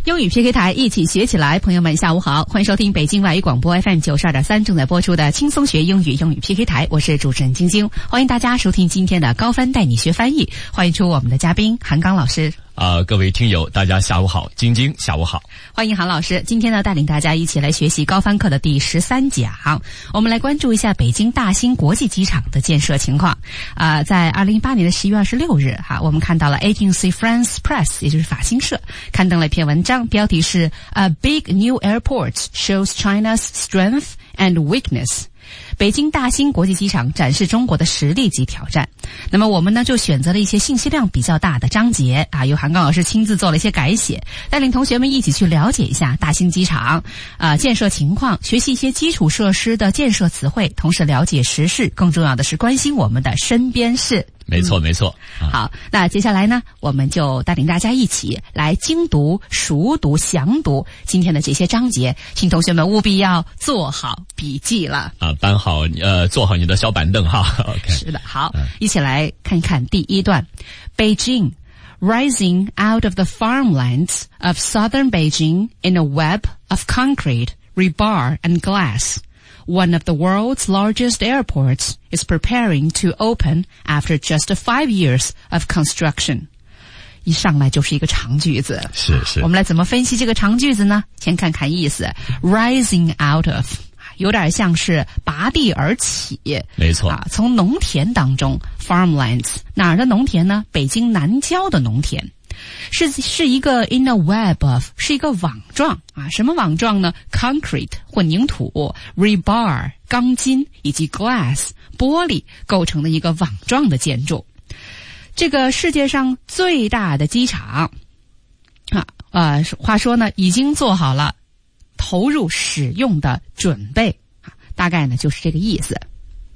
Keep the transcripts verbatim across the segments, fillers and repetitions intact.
英语 P K 台一起学起来，朋友们下午好，欢迎收听北京外语广播 F M 九十二点三正在播出的轻松学英语英语 P K 台，我是主持人晶晶，欢迎大家收听今天的高帆带你学翻译，欢迎出我们的嘉宾韩刚老师。 啊、呃，各位听友，大家下午好，晶晶下午好， 欢迎韩老师。今天呢，带领大家一起来学习高帆课的第十三讲，我们来关注一下北京大兴国际机场的建设情况。啊、呃，在二零一八年的十一月二十六日，哈，我们看到了 Agence France Presse， 也就是法新社刊登了一篇文章，标题是 A Big New Airport Shows China's Strength and Weakness。北京大兴国际机场展示中国的实力及挑战。那么我们呢就选择了一些信息量比较大的章节啊，由韩刚老师亲自做了一些改写，带领同学们一起去了解一下大兴机场啊建设情况，学习一些基础设施的建设词汇，同时了解时事，更重要的是关心我们的身边事。 没错没错、 嗯、好，那接下来呢我们就带领大家一起来精读熟读详读今天的这些章节，请同学们务必要做好笔记了啊，搬好呃坐好你的小板凳哈。OK， 是的，好、嗯，一起来看一看第一段。Beijing rising out of the farmlands of southern Beijing in a web of concrete, rebar and glass.One of the world's largest airports is preparing to open after just five years of construction. 一上来就是一个长句子， 是是。 我们来怎么分析这个长句子呢？先看看意思 ，rising out of， 有点像是拔地而起， 没错啊，从农田当中 ，farmlands 哪儿的农田呢？北京南郊的农田。是是一个 in a web of， 是一个网状啊，什么网状呢？ concrete 混凝土 rebar 钢筋以及 glass 玻璃构成的一个网状的建筑。这个世界上最大的机场啊，呃，话说呢，已经做好了投入使用的准备啊，大概呢就是这个意思。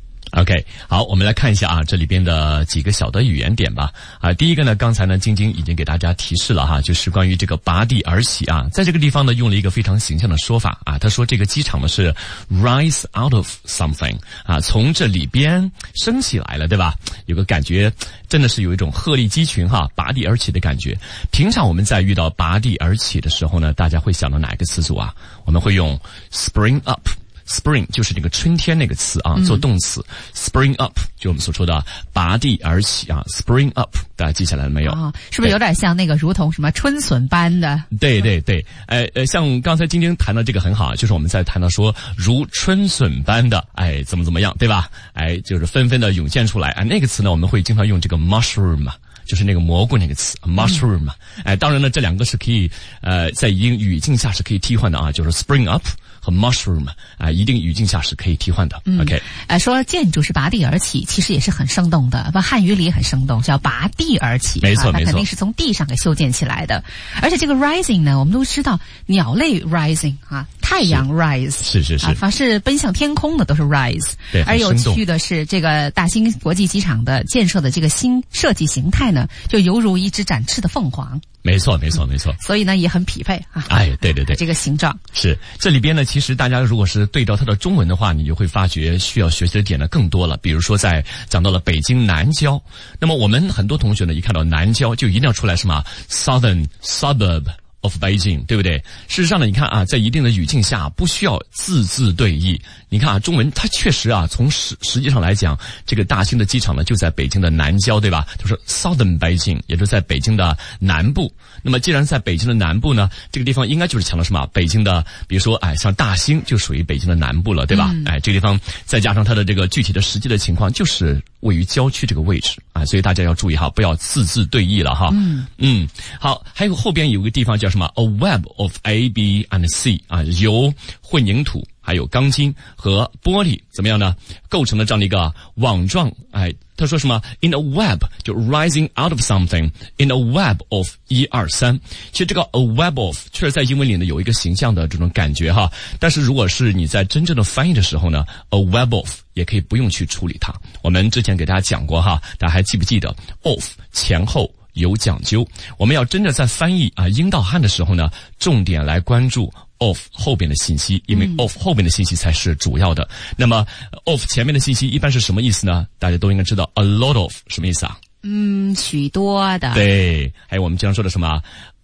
OK， 好，我们来看一下啊，这里边的几个小的语言点吧。啊，第一个呢，刚才呢，晶晶已经给大家提示了哈，就是关于这个拔地而起啊，在这个地方呢，用了一个非常形象的说法啊，他说这个机场呢是 rise out of something 啊，从这里边升起来了，对吧？有个感觉，真的是有一种鹤立鸡群哈，拔地而起的感觉。平常我们在遇到拔地而起的时候呢，大家会想到哪个词组啊？我们会用 spring up。Spring 就是这个春天那个词啊，做动词、嗯、spring up 就我们所说的拔地而起啊 ，spring up 大家记下来了没有？ 哦，是不是有点像那个如同什么春笋般的？ 对对对，哎呃，像刚才晶晶谈的这个很好，就是我们在谈到说如春笋般的，哎怎么怎么样，对吧？哎，就是纷纷的涌现出来，哎那个词呢我们会经常用这个 mushroom。就是那个蘑菇那个词 mushroom， 哎，当然呢，这两个是可以呃在一定语境下是可以替换的啊，就是 spring up 和 mushroom 啊，一定语境下是可以替换的。嗯、OK， 呃，说建筑是拔地而起，其实也是很生动的，不，汉语里也很生动，叫拔地而起。 没错， 啊、它肯定是从地上给修建起来的。而且这个 rising 呢，我们都知道鸟类 rising 啊，太阳 rise 是是是， 啊，凡是奔向天空的都是 rise。 对， 而有趣的是，这个大兴国际机场的建设的这个新设计形态呢，就犹如一只展翅的凤凰。 没错没错没错， 所以呢也很匹配啊。 哎，对对对， 这个形状是这里边呢，其实大家如果是对照它的中文的话，你就会发觉需要学习的点呢更多了。比如说在讲到了北京南郊，那么我们很多同学呢一看到南郊就一定要出来什么 southern suburb。of Beijing， 对不对？事实上呢，你看啊，在一定的语境下，不需要字字对译。你看啊，中文它确实啊，从实实际上来讲，这个大兴的机场呢就在北京的南郊，对吧？就是 Southern Beijing， 也就是在北京的南部。那么既然在北京的南部呢，这个地方应该就是强调什么？北京的，比如说哎，像大兴就属于北京的南部了，对吧？嗯、哎，这个地方再加上它的这个具体的实际的情况，就是位于郊区这个位置啊，所以大家要注意哈，不要字字对译了哈。嗯嗯，好，还有后边有个地方叫什么 ？A web of A, B and C 啊，由混凝土还有钢筋和玻璃怎么样呢？构成了这样的一个网状。哎，他说什么 ？In a web 就 rising out of something in a web of 一二三。其实这个 a web of 确实在英文里呢有一个形象的这种感觉哈，但是如果是你在真正的翻译的时候呢 ，a web of 也可以不用去处理它。我们之前给大家讲过哈，大家还记不记得 of 前后有讲究，我们要真的在翻译啊英到汉的时候呢，重点来关注 of 后边的信息，因为 of 后边的信息才是主要的。嗯、那么 of 前面的信息一般是什么意思呢？大家都应该知道 a lot of 什么意思啊？ 嗯，许多的。 对，还有我们经常说的什么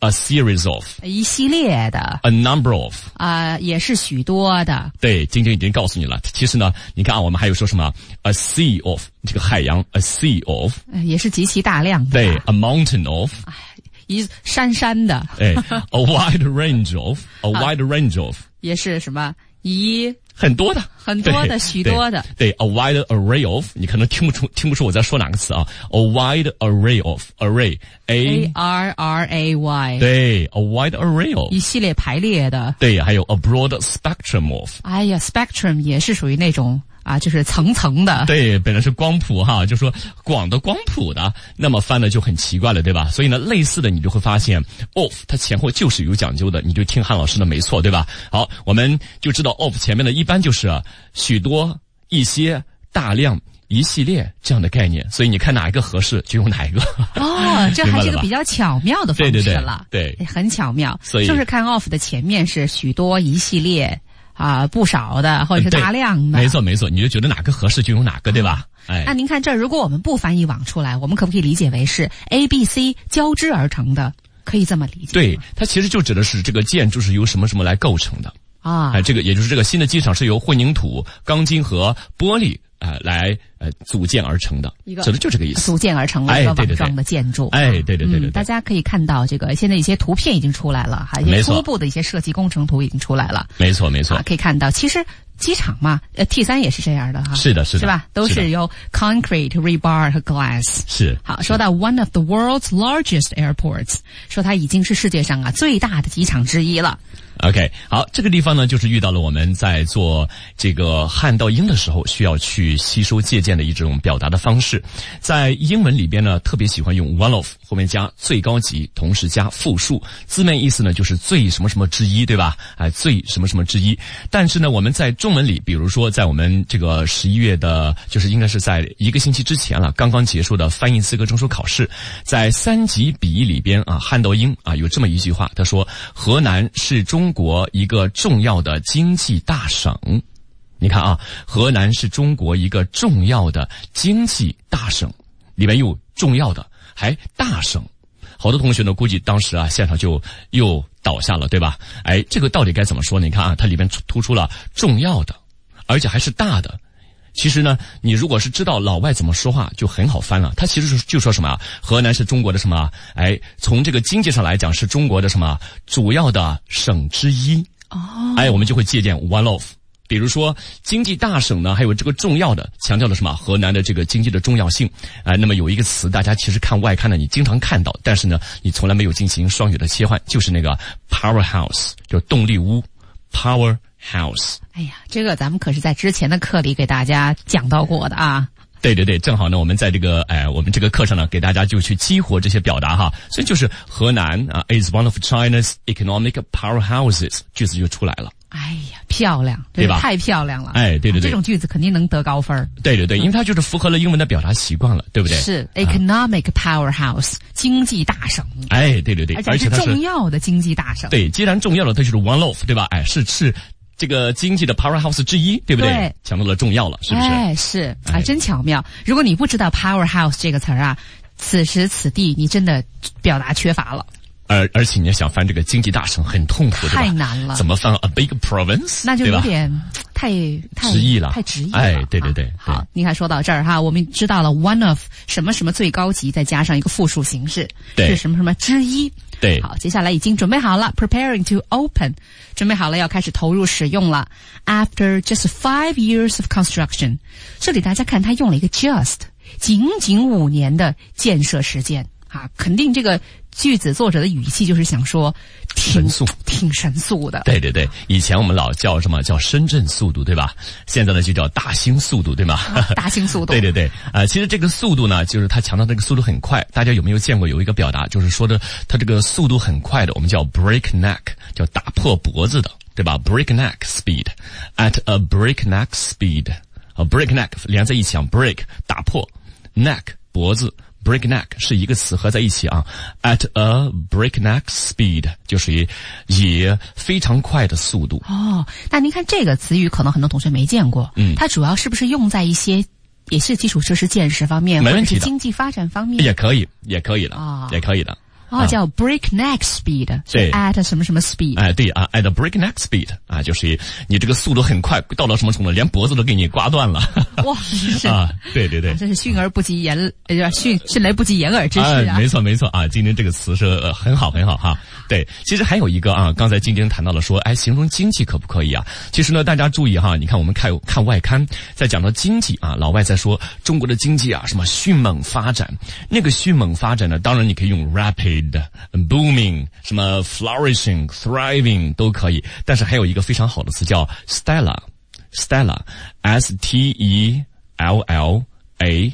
a series of 一系列的 a number of 啊、呃，也是许多的。 对，晶晶已经告诉你了。其实呢，你看啊，我们还有说什么 a sea of 这个海洋 a sea of 也是极其大量的。 对 a mountain of 一山山的。 哎 a wide range of a wide range of 也是什么一很多的。 很多的许多的。 对 a wide array of 你可能听不出听不出我在说哪个词啊 a wide array of array A R R A Y 对 a wide array of 一系列排列的。 对，还有 a broad spectrum of 哎呀 spectrum 也是属于那种啊，就是层层的。 对，本来是光谱哈，就说广的光谱的，那么翻的就很奇怪了，对吧？所以呢，类似的你就会发现 of 它前后就是有讲究的，你就听汉老师的没错，对吧？好，我们就知道 of 前面的一般就是许多、一些、大量、一系列这样的概念，所以你看哪一个合适就用哪一个。 哦，这还是个比较巧妙的方式了。 对对对，对， 很巧妙。 所以就是看 of 的前面是许多、一系列。啊，不少的，或者是大量的， 没错没错，你就觉得哪个合适就用哪个，对吧？哎， 那您看这儿，如果我们不翻译网出来，我们可不可以理解为是 A、B、C 交织而成的？可以这么理解？ 对，它其实就指的是这个建筑是由什么什么来构成的啊？ 哎，这个也就是这个新的机场是由混凝土、钢筋和玻璃呃来呃组建而成的，指的就这个意思。 组建而成了一个网状的建筑。 哎，对对对 对, 对, 对、 嗯，大家可以看到这个现在一些图片已经出来了哈，一些初步的一些设计工程图已经出来了。 没错没错、 啊，可以看到其实。机场嘛，呃 T 三也是这样的哈。 是的，是的， 是吧？都是由 concrete, rebar 和 glass。 是。 好，说到 one of the world's largest airports， 说它已经是世界上啊最大的机场之一了。 OK， 好，这个地方呢，就是遇到了我们在做这个汉到英的时候需要去吸收借鉴的一种表达的方式。在英文里边呢，特别喜欢用 one of 后面加最高级，同时加复数，字面意思呢就是最什么什么之一，对吧？哎，最什么什么之一。但是呢，我们在中文里，比如说在我们这个十一月的，就是应该是在一个星期之前了，刚刚结束的翻译资格证书考试，在三级笔译里边啊，汉到英啊有这么一句话，他说河南是中国一个重要的经济大省。你看啊，河南是中国一个重要的经济大省，里面有重要的还大省。好多同学呢，估计当时啊现场就又倒下了，对吧？哎，这个到底该怎么说呢？你看啊，它里边突出了重要的，而且还是大的。其实呢，你如果是知道老外怎么说话，就很好翻了。他其实就说什么啊，河南是中国的什么？哎，从这个经济上来讲，是中国的什么主要的省之一。 哦， 哎，我们就会借鉴 one of。比如说经济大省呢，还有这个重要的，强调了什么？河南的这个经济的重要性。哎、呃，那么有一个词，大家其实看外刊呢，你经常看到，但是呢，你从来没有进行双语的切换，就是那个 powerhouse， 就是动力屋 ，powerhouse。 哎呀，这个咱们可是在之前的课里给大家讲到过的啊。 对对对，正好呢，我们在这个哎，我们这个课上呢，给大家就去激活这些表达哈。所以就是河南啊 ，is one of China's economic powerhouses， 句子就出来了。 哎呀，漂亮， 对吧？ 太漂亮了！ 哎，对对对， 这种句子肯定能得高分。 对对对，因为它就是符合了英文的表达习惯了，对不对？ 是 economic powerhouse，、啊、经济大省。 哎，对对对， 而且是重要的经济大省。 对，既然重要了，它就是 one of， 对吧？哎，是是这个经济的 powerhouse 之一，对不对？ 对， 强调了重要了，是不是？ 哎，是，哎，真巧妙。如果你不知道 powerhouse 这个词儿啊，此时此地你真的表达缺乏了。 而而且你想翻这个经济大省很痛苦，对吧？ 太难了。 怎么翻 a big province？ 那就有点太太直译了， 太直译了。 哎，对对对。 啊、好，你看说到这儿哈，我们知道了 one of 什么什么最高级，再加上一个复数形式，是什么什么之一。 对。 好，接下来已经准备好了 ，preparing to open， 准备好了要开始投入使用了。After just five years of construction， 这里大家看他用了一个 just， 仅仅五年的建设时间啊，肯定这个。句子作者的语气就是想说挺神速， 挺神速的。 对对对，以前我们老叫什么叫深圳速度，对吧？现在呢就叫大兴速度，对吗？ 啊、大兴速度。 对对对，啊、呃，其实这个速度呢，就是他强调这个速度很快。大家有没有见过有一个表达，就是说的他这个速度很快的，我们叫 breakneck， 叫打破脖子的，对吧 ？breakneck speed at a breakneck speed， 啊 breakneck 连在一起啊 ，break 打破 ，neck 脖子。breakneck 是一个词合在一起啊 ，at a breakneck speed 就属于以非常快的速度。 哦，那您看这个词语，可能很多同学没见过。 嗯， 它主要是不是用在一些也是基础设施建设方面， 没问题的， 或者是经济发展方面？ 也可以，也可以的， 哦、 也可以的。 哦，啊、叫 breakneck speed， 对 ，at 什么什么 speed， 哎，对啊 ，at breakneck speed 啊，就是你这个速度很快，到了什么程度，连脖子都给你刮断了。 哇，是啊，对对对， 这是迅而不及言，呃，迅迅雷不及掩耳之势啊。 啊没错没错啊，晶晶这个词是、呃、很好很好哈。对，其实还有一个啊，刚才晶晶谈到了说，哎，形容经济可不可以啊？其实呢，大家注意哈，你看我们看看外刊，在讲到经济啊，老外在说中国的经济啊，什么迅猛发展，那个迅猛发展呢，当然你可以用 rapid、booming， 什么 flourishing、thriving 都可以，但是还有一个非常好的词叫 stellar，stellar，s t e l l a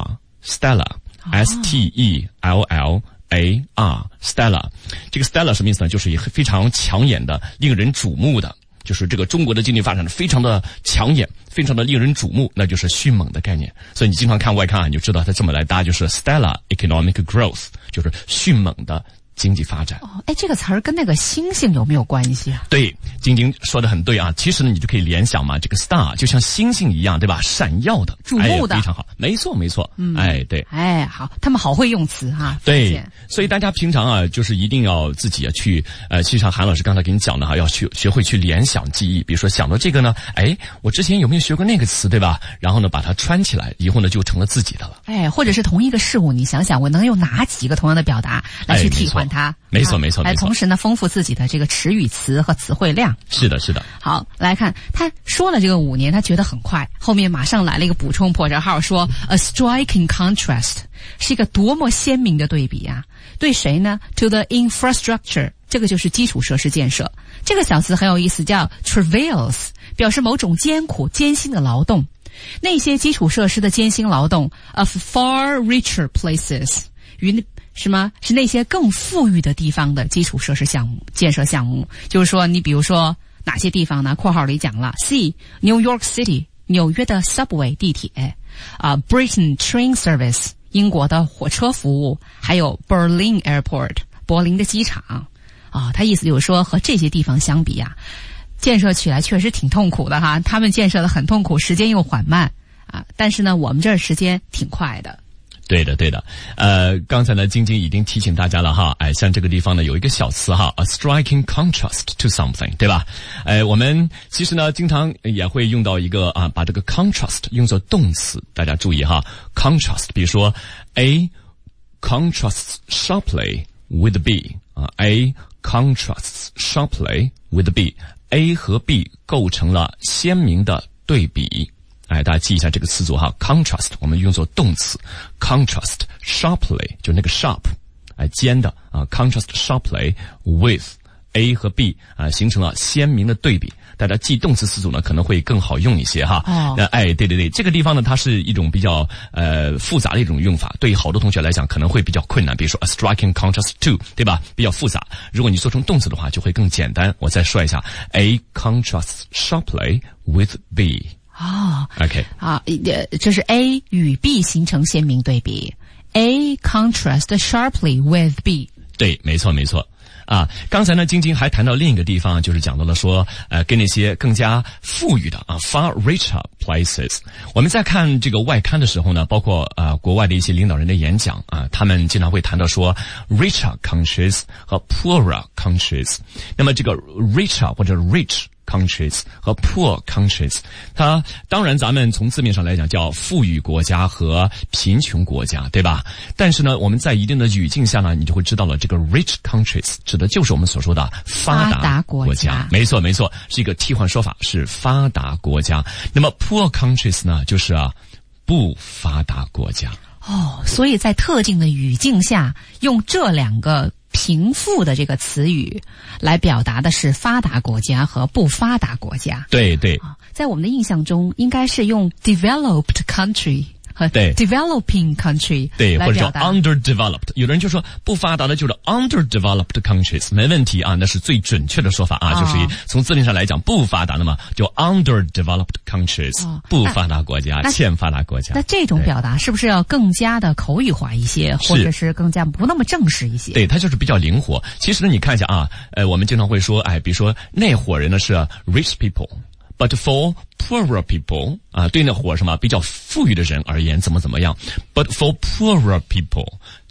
r，stellar，s t e l l a r，stellar， 这个 stellar 什么意思呢？就是非常抢眼的、令人瞩目的。就是这个中国的经济发展非常的抢眼，非常的令人瞩目，那就是迅猛的概念。所以你经常看外刊啊，你就知道它这么来搭，就是 stellar economic growth， 就是迅猛的经济发展。 哦，哎，这个词儿跟那个星星有没有关系啊？ 对，晶晶说的很对啊。其实呢，你就可以联想嘛，这个 star 就像星星一样，对吧？闪耀的、 瞩目的、 哎，非常好，没错没错。嗯，哎，对， 哎，好，他们好会用词哈。 对，所以大家平常啊，就是一定要自己啊去呃，其实像韩老师刚才给你讲的哈，要去学会去联想记忆。比如说想到这个呢，哎，我之前有没有学过那个词，对吧？然后呢，把它串起来，以后呢就成了自己的了。 哎，或者是同一个事物，你想想，我能用哪几个同样的表达来去替换它？ 没错，没错，没错。 来，同时呢，丰富自己的这个词语词和词汇量。 是的，是的。 好，来看他说了这个五年，他觉得很快，后面马上来了一个补充破折号，说 a striking contrast， 是一个多么鲜明的对比啊！对谁呢 ？To the infrastructure， 这个就是基础设施建设。这个小词很有意思，叫 travails， 表示某种艰苦、艰辛的劳动。那些基础设施的艰辛劳动 of far richer places， 与什么是那些更富裕的地方的基础设施项目建设项目？就是说，你比如说哪些地方呢？括号里讲了 ，C New York City 纽约的 subway 地铁啊、uh, ，Britain train service 英国的火车服务，还有 Berlin Airport 柏林的机场啊。他意思就是说，和这些地方相比啊，建设起来确实挺痛苦的哈。他们建设的很痛苦，时间又缓慢啊。但是呢，我们这儿时间挺快的。 对的，对的，呃，刚才呢，晶晶已经提醒大家了哈，哎，像这个地方呢，有一个小词哈 ，a striking contrast to something， 对吧？哎，我们其实呢，经常也会用到一个啊，把这个 contrast 用作动词，大家注意哈 ，contrast， 比如说 A contrasts sharply with B 啊 ，A contrasts sharply with B，A 和 B 构成了鲜明的对比。哎，大家记一下这个词组哈 ，contrast 我们用作动词 ，contrast sharply 就那个 sharp， 哎尖的啊 ，contrast sharply with A 和 B 啊，形成了鲜明的对比。大家记动词词组呢可能会更好用一些哈。哦。那哎，对对对，这个地方呢它是一种比较呃复杂的一种用法，对于好多同学来讲可能会比较困难。比如说 a striking contrast to， 对吧？比较复杂。如果你做成动词的话就会更简单。我再说一下 ，A contrasts sharply with B。 哦 ，OK， 啊，这是 A 与 B 形成鲜明对比 ，A contrast sharply with B。 对，没错，没错。啊，刚才呢，晶晶还谈到另一个地方，就是讲到了说，呃，跟那些更加富裕的啊 ，far richer places。我们在看这个外刊的时候呢，包括啊、呃、国外的一些领导人的演讲啊，他们经常会谈到说 richer countries 和 poorer countries。那么这个 richer 或者 rich countries 和 poor countries， 它当然咱们从字面上来讲叫富裕国家和贫穷国家，对吧？但是呢，我们在一定的语境下呢，你就会知道了，这个 rich countries 指的就是我们所说的发达国家。 国家没错没错，是一个替换说法，是发达国家。那么 poor countries 呢，就是啊不发达国家。 哦，所以在特定的语境下，用这两个贫富的这个词语来表达的是发达国家和不发达国家。 对对， 在我们的印象中，应该是用 developed country 和对 developing country 对，或者叫来表达 underdeveloped。有的人就说不发达的就是 underdeveloped countries， 没问题啊，那是最准确的说法啊， 哦、 就是从字面上来讲，不发达的嘛，就 underdeveloped countries，、哦、不发达国家、欠发达国家。 那这种表达是不是要更加的口语化一些，或者是更加不那么正式一些？ 对，它就是比较灵活。其实呢，你看一下啊，呃，我们经常会说，哎，比如说那伙人呢是 rich people。But for poorer people 啊，对那伙什么比较富裕的人而言，怎么怎么样 ？But for poorer people，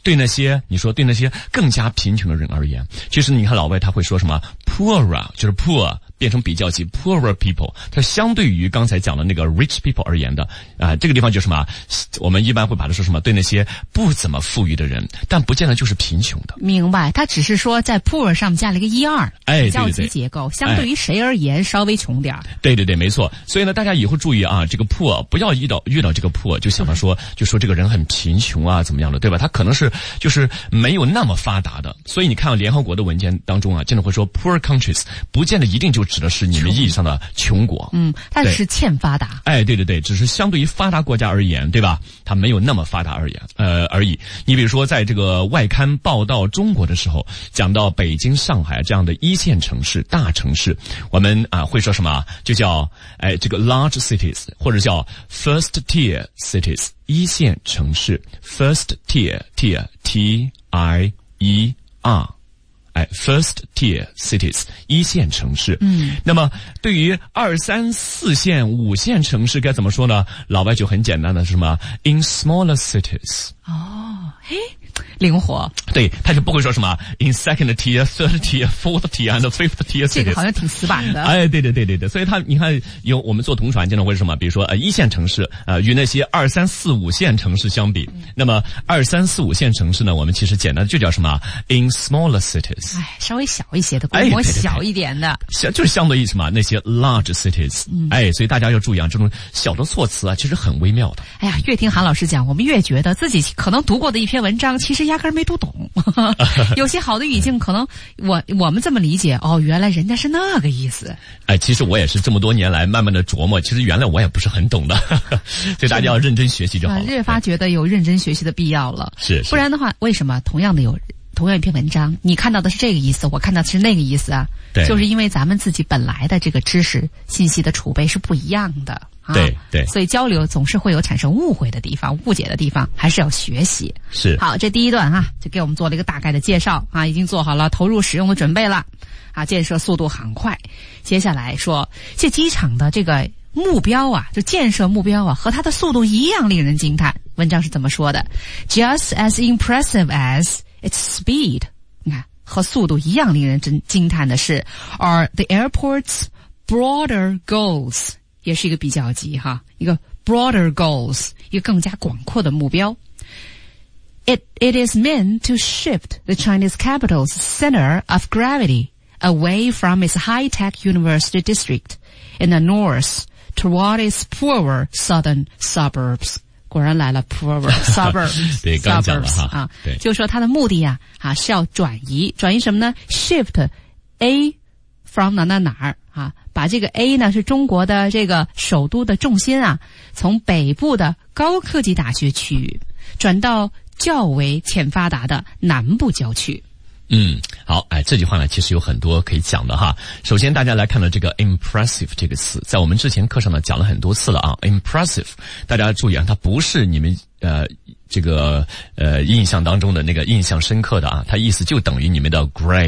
对那些你说对那些更加贫穷的人而言，其实你看老外他会说什么 poorer， 就是 poor 变成比较级 poorer people， 它相对于刚才讲的那个 rich people 而言的啊、呃，这个地方就是什么，我们一般会把它说什么，对那些不怎么富裕的人，但不见得就是贫穷的。 明白，他只是说在 poor 上面加了一个一二， 哎， 比较级结构，相对于谁而言、哎、稍微穷点儿。 对对对，没错。所以呢，大家以后注意啊，这个 poor 不要遇到遇到这个 poor 就想到说，就说这个人很贫穷啊，怎么样的，对吧？他可能是就是没有那么发达的。所以你看联合国的文件当中啊，真的会说 poor countries， 不见得一定就指的是你们意义上的穷国。 嗯，但是欠发达。 哎，对对对，只是相对于发达国家而言，对吧？它没有那么发达而言，呃而已。你比如说，在这个外刊报道中国的时候，讲到北京、上海这样的一线城市、大城市，我们啊会说什么？就叫哎这个 large cities， 或者叫 first tier cities， 一线城市 first tier tier T I E R。哎 ，first tier cities 一线城市，嗯，那么对于二三四线、五线城市该怎么说呢？老外就很简单的是什么 ？in smaller cities。 哦，嘿。灵活， 对，他就不会说什么 in second tier, third tier, fourth tier and fifth tier cities。 这个好像挺死板的。 哎，对对对对对，所以他你看有我们做同传经常会是什么？比如说呃一线城市呃与那些二三四五线城市相比，嗯、那么二三四五线城市呢，我们其实简单的就叫什么 in smaller cities。 哎，稍微小一些的，规模小一点的， 小、哎、就是相对于什么那些 large cities。嗯、哎，所以大家要注意啊，这种小的措辞啊，其实很微妙的。 哎呀，越听韩老师讲，我们越觉得自己可能读过的一篇文章，其实压根儿没读懂。有些好的语境，可能我我们这么理解，哦，原来人家是那个意思。 哎，其实我也是这么多年来慢慢的琢磨，其实原来我也不是很懂的，所以大家要认真学习就好了。 越发觉得有认真学习的必要了。 是， 不然的话，为什么同样的有同样一篇文章，你看到的是这个意思，我看到的是那个意思啊？ 对， 就是因为咱们自己本来的这个知识信息的储备是不一样的。啊、 对对， 所以交流总是会有产生误会的地方、误解的地方，还是要学习。 是， 好，这第一段哈、啊，就给我们做了一个大概的介绍啊，已经做好了投入使用的准备了啊，建设速度很快。接下来说，这机场的这个目标啊，就建设目标啊，和它的速度一样令人惊叹。文章是怎么说的 ？Just as impressive as its speed， 你看，和速度一样令人真惊叹的是 ，are the airport's broader goals。也是一个比较级哈，一个 broader goals， 一个更加广阔的目标。It it is meant to shift the Chinese capital's center of gravity away from its high-tech university district in the north toward its poorer southern suburbs。果然来了 poorer suburbs， 对，刚讲了哈啊，对，就说它的目的呀啊是要转移，转移什么呢 ？Shift A from 哪哪哪儿啊？把这个 A 呢是中国的这个首都的重心啊，从北部的高科技大学区域转到较为欠发达的南部郊区。 嗯，好，哎，这句话呢其实有很多可以讲的哈。首先大家来看到这个 impressive 这个词，在我们之前课上呢讲了很多次了啊。impressive， 大家注意啊，它不是你们呃这个呃印象当中的那个印象深刻的啊，它意思就等于你们的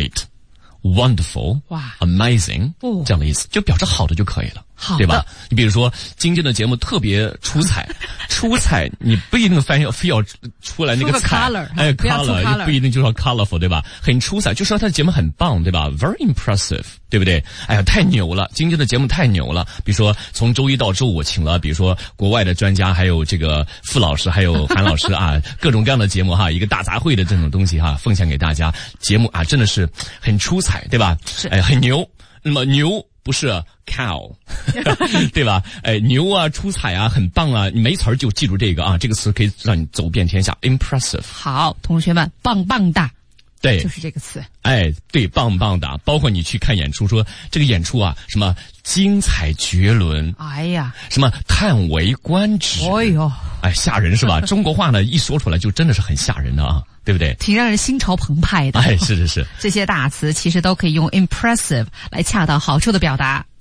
great。Wonderful， 哇 ，amazing，、哦、这样的意思，就表示好的就可以了， 好对吧？你比如说今天的节目特别出彩，出彩，你不一定非要非要出来那个彩， color, 哎 ，color， color 不一定就要 colorful， 对吧？很出彩，就说他的节目很棒，对吧 ？Very impressive， 对不对？哎呀，太牛了！今天的节目太牛了。比如说从周一到周五，请了比如说国外的专家，还有这个傅老师，还有韩老师啊，各种各样的节目哈，一个大杂烩的这种东西哈，奉献给大家。节目啊，真的是很出彩。对吧？ 是， 哎，很牛。那么牛不是 cow， 对吧？哎，牛啊，出彩啊，很棒啊！你没词儿就记住这个啊，这个词可以让你走遍天下。impressive。 好，同学们，棒棒哒。 对， 就是这个词。 哎，对，棒棒的。包括你去看演出，说这个演出啊，什么精彩绝伦， 哎呀， 什么叹为观止， 哎呦， 哎，吓人是吧？中国话呢，一说出来就真的是很吓人的啊，对不对？ 挺让人心潮澎湃的。 哎，是是是， 这些大词其实都可以用 impressive 来恰到好处的表达。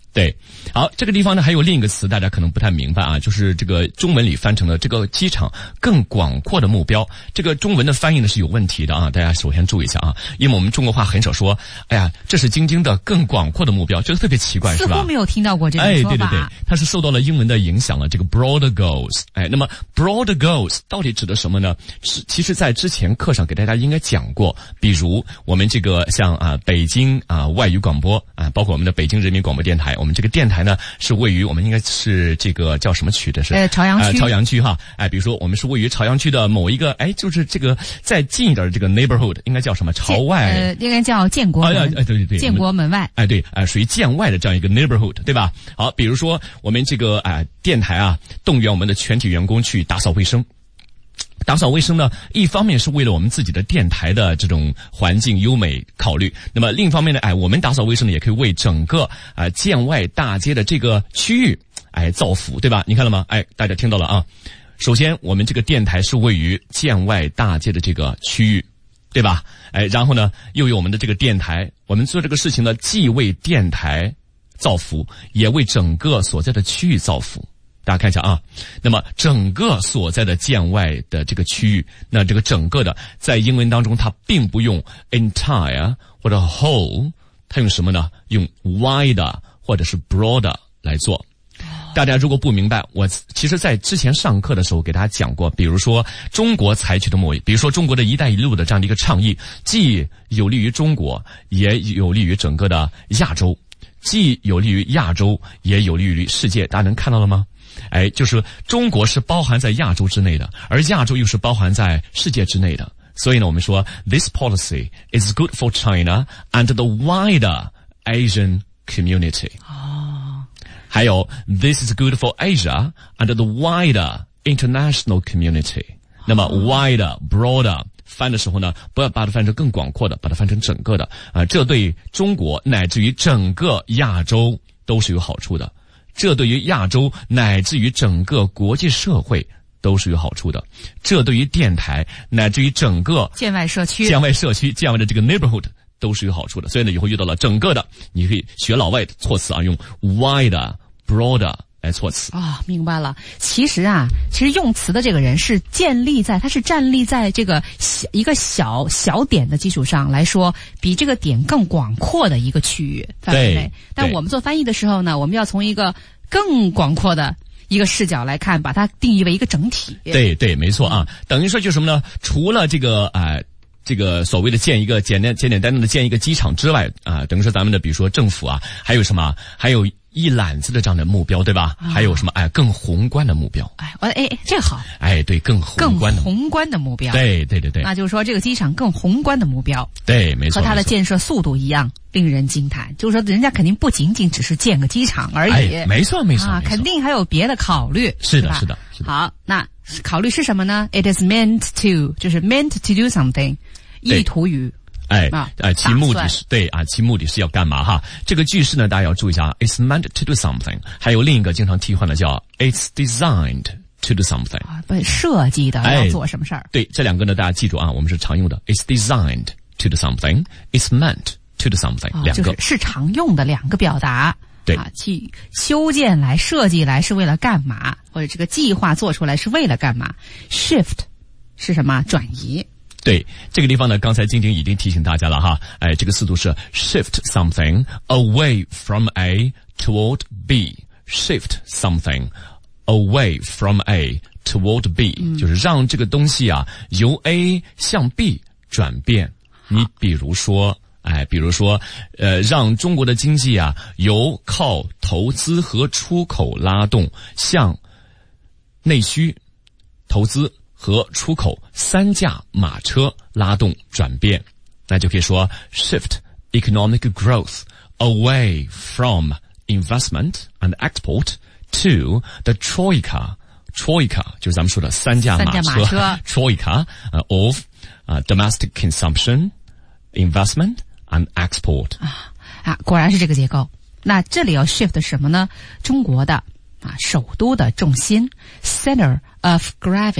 对，好，这个地方呢还有另一个词，大家可能不太明白啊，就是这个中文里翻成了这个机场更广阔的目标。这个中文的翻译呢是有问题的啊，大家首先注意一下啊，因为我们中国话很少说，哎呀，这是京津的更广阔的目标，觉得特别奇怪，是吧？ 似乎没有听到过这种说法。 哎，对对对，它是受到了英文的影响了，这个 broader goals。哎，那么 broader goals 到底指的什么呢？是其实在之前课上给大家应该讲过，比如我们这个像啊北京啊外语广播啊，包括我们的北京人民广播电台。我们这个电台呢是位于我们应该是这个叫什么区的是呃朝阳区、呃、 朝阳区哈，哎，比如说我们是位于朝阳区的某一个，哎，就是这个再近一点的这个 neighborhood 应该叫什么朝外， 呃应该叫建国门， 哎对对对， 建国门外， 哎对，哎属于建外的这样一个 neighborhood 对吧？好，比如说我们这个哎电台啊动员我们的全体员工去打扫卫生。打扫卫生呢，一方面是为了我们自己的电台的这种环境优美考虑，那么另一方面呢，哎，我们打扫卫生呢，也可以为整个啊、呃、建外大街的这个区域，哎造福，对吧？你看了吗？哎，大家听到了啊。首先，我们这个电台是位于建外大街的这个区域，对吧？哎，然后呢，又有我们的这个电台，我们做这个事情呢，既为电台造福，也为整个所在的区域造福。大家看一下啊，那么整个所在的建外的这个区域，那这个整个的在英文当中它并不用 entire 或者 whole， 它用什么呢？用 wider 或者是 broader 来做。大家如果不明白，我其实在之前上课的时候给大家讲过，比如说中国采取的某，比如说中国的一带一路的这样的一个倡议，既有利于中国，也有利于整个的亚洲，既有利于亚洲，也有利于世界。大家能看到了吗？哎，就是中国是包含在亚洲之内的，而亚洲又是包含在世界之内的。所以呢，我们说 this policy is good for China and the wider Asian community。 哦， 还有 this is good for Asia and the wider international community。那么 wider broader 翻的时候呢，不要把它翻成更广阔的，把它翻成整个的啊、呃，这对中国乃至于整个亚洲都是有好处的。这对于亚洲乃至于整个国际社会都是有好处的，这对于电台乃至于整个建外社区、 建外社区、建外的这个 neighborhood 都是有好处的。所以呢，以后遇到了整个的，你可以学老外的措辞啊，用 wider、broader 来措辞啊、哦，明白了。其实啊，其实用词的这个人是建立在，他是站立在这个小一个小小点的基础上来说，比这个点更广阔的一个区域范围内。但我们做翻译的时候呢，我们要从一个更广阔的一个视角来看，把它定义为一个整体。 对对，没错啊。等于说就是什么呢？除了这个呃。这个所谓的建一个简单简简单单的建一个机场之外啊，等于说咱们的比如说政府啊，还有什么？还有一揽子的这样的目标，对吧？啊、还有什么？哎，更宏观的目标。 哎，我哎，这个好。 哎，对，更宏观的更宏观的目标。 对对对对。 那就是说，这个机场更宏观的目标。 对，没错。 和它的建设速度一样，令人惊叹。就是说，人家肯定不仅仅只是建个机场而已。 哎，没错没错。 啊，肯定还有别的考虑。 是的，是的，是的。 好，那考虑是什么呢 ？It is meant to， 就是 meant to do something。意图于， 哎哎，其目的是对啊，其目的是要干嘛哈？这个句式呢，大家要注意一下 ，It's meant to do something。还有另一个经常替换的叫 It's designed to do something。 啊，被设计的要做什么事儿？ 对，这两个呢，大家记住啊，我们是常用的 ，It's designed to do something，It's meant to do something，、哦、两个、 就是是常用的两个表达。 对啊，去修建来、设计来是为了干嘛？或者这个计划做出来是为了干嘛 ？Shift 是什么？转移。 对，这个地方呢，刚才晶晶已经提醒大家了哈，哎，这个思路是 shift something away from A toward B，shift something away from A toward B，、嗯、就是让这个东西啊由 A 向 B 转变。你比如说，哎，比如说，呃，让中国的经济啊由靠投资和出口拉动向内需、投资和出口三驾马车拉动转变，那就可以说 shift economic growth away from investment and export to the troika troika 就是咱们说的三驾马车, 三驾马车 troika、uh, of、uh, domestic consumption, investment and export 啊啊，果然是这个结构。那这里要 shift 什么呢？中国的啊首都的重心 center of gravity。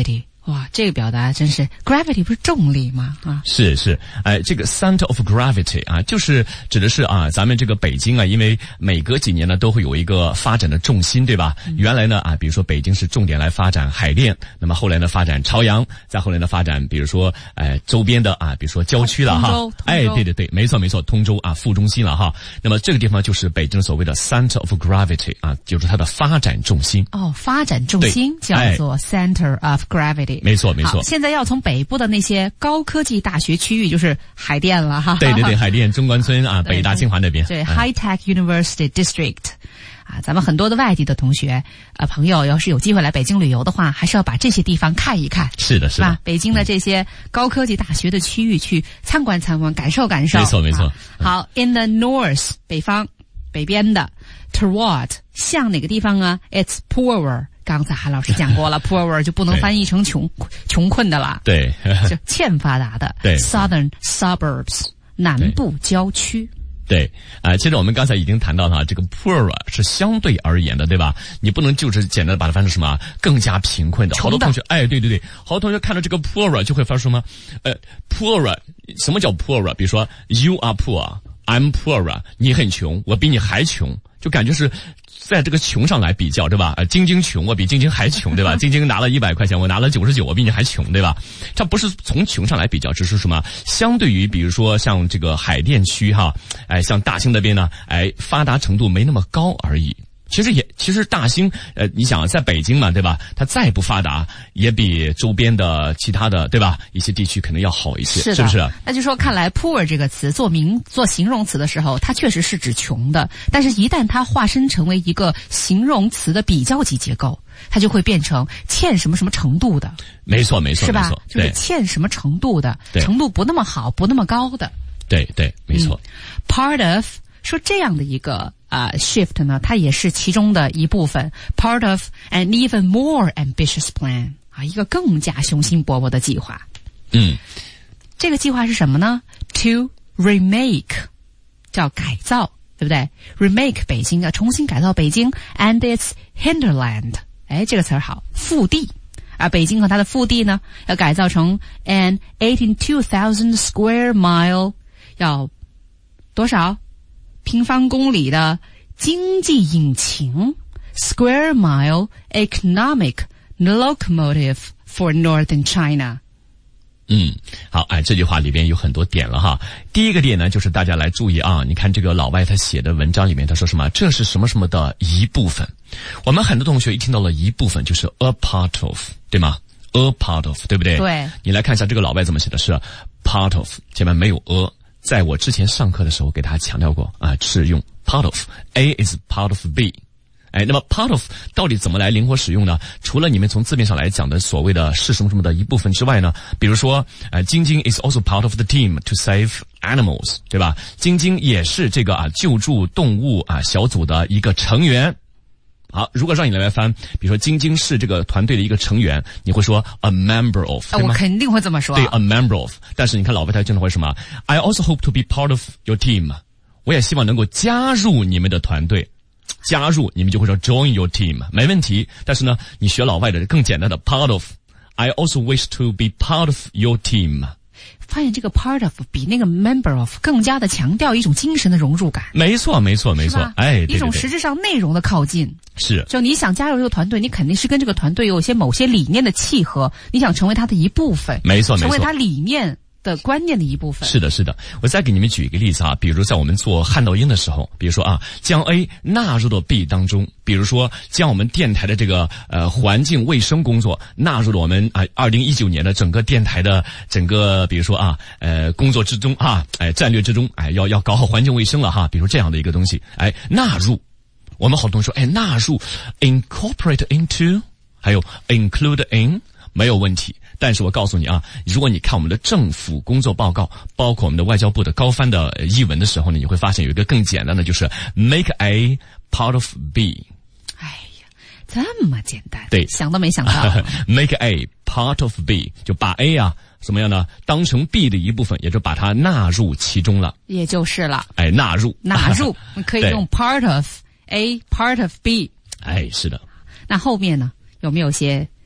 哇，这个表达真是 gravity 不是重力吗？啊， 是是，哎，这个 center of gravity 啊，就是指的是啊，咱们这个北京啊，因为每隔几年呢都会有一个发展的重心，对吧？嗯、原来呢啊，比如说北京是重点来发展海淀，那么后来呢发展朝阳，再后来呢发展，比如说哎周边的啊，比如说郊区了哈，哎，对对对，没错没错，通州啊副中心了哈。那么这个地方就是北京所谓的 center of gravity 啊，就是它的发展重心。 哦，发展重心叫做 center of gravity。 没错没错， 现在要从北部的那些高科技大学区域，就是海淀了哈。 对对对，海淀、中关村啊，北大、清华那边。 对、嗯、，High Tech University District。啊，咱们很多的外地的同学啊朋友，要是有机会来北京旅游的话，还是要把这些地方看一看。 是的，是的。 吧？北京的这些高科技大学的区域去参观参观，感受感受。 没错没错。 啊、好 ，In the north 北方北边的 toward 向哪个地方啊 ？It's poorer。刚才韩老师讲过了，poor 就不能翻译成穷穷困的了， 对， 就欠发达的。 对 ，southern suburbs 南部郊区。 对，啊、呃，其实我们刚才已经谈到了，这个 poor 是相对而言的，对吧？你不能就是简单的把它翻成什么更加贫困的。好多同学，哎，对对对，好多同学看到这个 poor 就会发出什么，呃 ，poor 什么叫 poor？ 比如说 you are poor，I'm poor， 你很穷，我比你还穷，就感觉是。在这个穷上来比较，对吧？呃，晶晶穷，我比晶晶还穷，对吧？晶晶拿了一百块钱，我拿了九十九，我比你还穷，对吧？它不是从穷上来比较，只是什么？相对于比如说像这个海淀区哈，哎，像大兴那边呢，哎，发达程度没那么高而已。其实也，其实大兴，呃，你想在北京嘛，对吧？它再不发达，也比周边的其他的，对吧？一些地区可能要好一些， 是, 是不是？ 那就说，看来 poor 这个词做名做形容词的时候，它确实是指穷的，但是一旦它化身成为一个形容词的比较级结构，它就会变成欠什么什么程度的。 没错，没错， 是吧？ 没错， 就是欠什么程度的，程度不那么好，不那么高的。 对对，没错。 嗯、part of 说这样的一个。啊、uh, ，shift 呢，它也是其中的一部分 ，part of an even more ambitious plan 啊，一个更加雄心勃勃的计划。 嗯， 这个计划是什么呢 ？To remake， 叫改造，对不对 ？remake 北京啊，重新改造北京 and its hinterland。哎，这个词儿好，腹地啊，北京和它的腹地呢，要改造成 an eighty-two thousand square mile， 要多少？平方公里的经济引擎 ，square mile economic locomotive for northern China。 嗯，好，哎，这句话里边有很多点了哈。第一个点呢，就是大家来注意啊，你看这个老外他写的文章里面，他说什么？这是什么什么的一部分。我们很多同学一听到了一部分，就是 a part of， 对吗 ？a part of， 对不对？ 对。你来看一下这个老外怎么写的，是 part of， 前面没有 a。在我之前上课的时候给大家强调过啊，是用 part of，A is part of B。哎，那么 part of 到底怎么来灵活使用呢？除了你们从字面上来讲的所谓的是什么什么的一部分之外呢，比如说，呃，晶晶 is also part of the team to save animals， 对吧？晶晶也是这个啊救助动物啊小组的一个成员。好，如果让你来翻，比如说晶晶是这个团队的一个成员，你会说 a member of， 对吗？ 我肯定会这么说。 对 ，a member of。但是你看老外他经常会什么 ？I also hope to be part of your team。我也希望能够加入你们的团队，加入你们就会说 join your team， 没问题。但是呢，你学老外的更简单的 part of。I also wish to be part of your team。 发现这个 part of 比那个 member of 更加的强调一种精神的融入感。 没错，没错，没错。哎，对对对， 一种实质上内容的靠近。 是。 就你想加入这个团队，你肯定是跟这个团队有一些某些理念的契合，你想成为它的一部分。 没错，没错。 成为它理念的观念的一部分。 是的，是的。我再给你们举一个例子啊，比如在我们做汉道音的时候，比如说啊，将 A 纳入到 B 当中，比如说将我们电台的这个呃环境卫生工作纳入了我们啊二零一九年的整个电台的整个比如说啊呃工作之中啊，哎战略之中，哎要要搞好环境卫生了哈，比如这样的一个东西，哎纳入，我们好多同学说，哎纳入 incorporate into， 还有 include in， 没有问题。但是我告诉你啊，如果你看我们的政府工作报告，包括我们的外交部的高翻的译文的时候呢，你会发现有一个更简单的，就是 make A part of B。 哎呀，这么简单， 对， 想都没想到。 make A part of B， 就把 A 啊什么样呢？当成 B 的一部分，也就把它纳入其中了。 也就是了。 哎，纳入， 纳入，可以用 part of A，part of B。 哎，是的。 那后面呢？有没有些？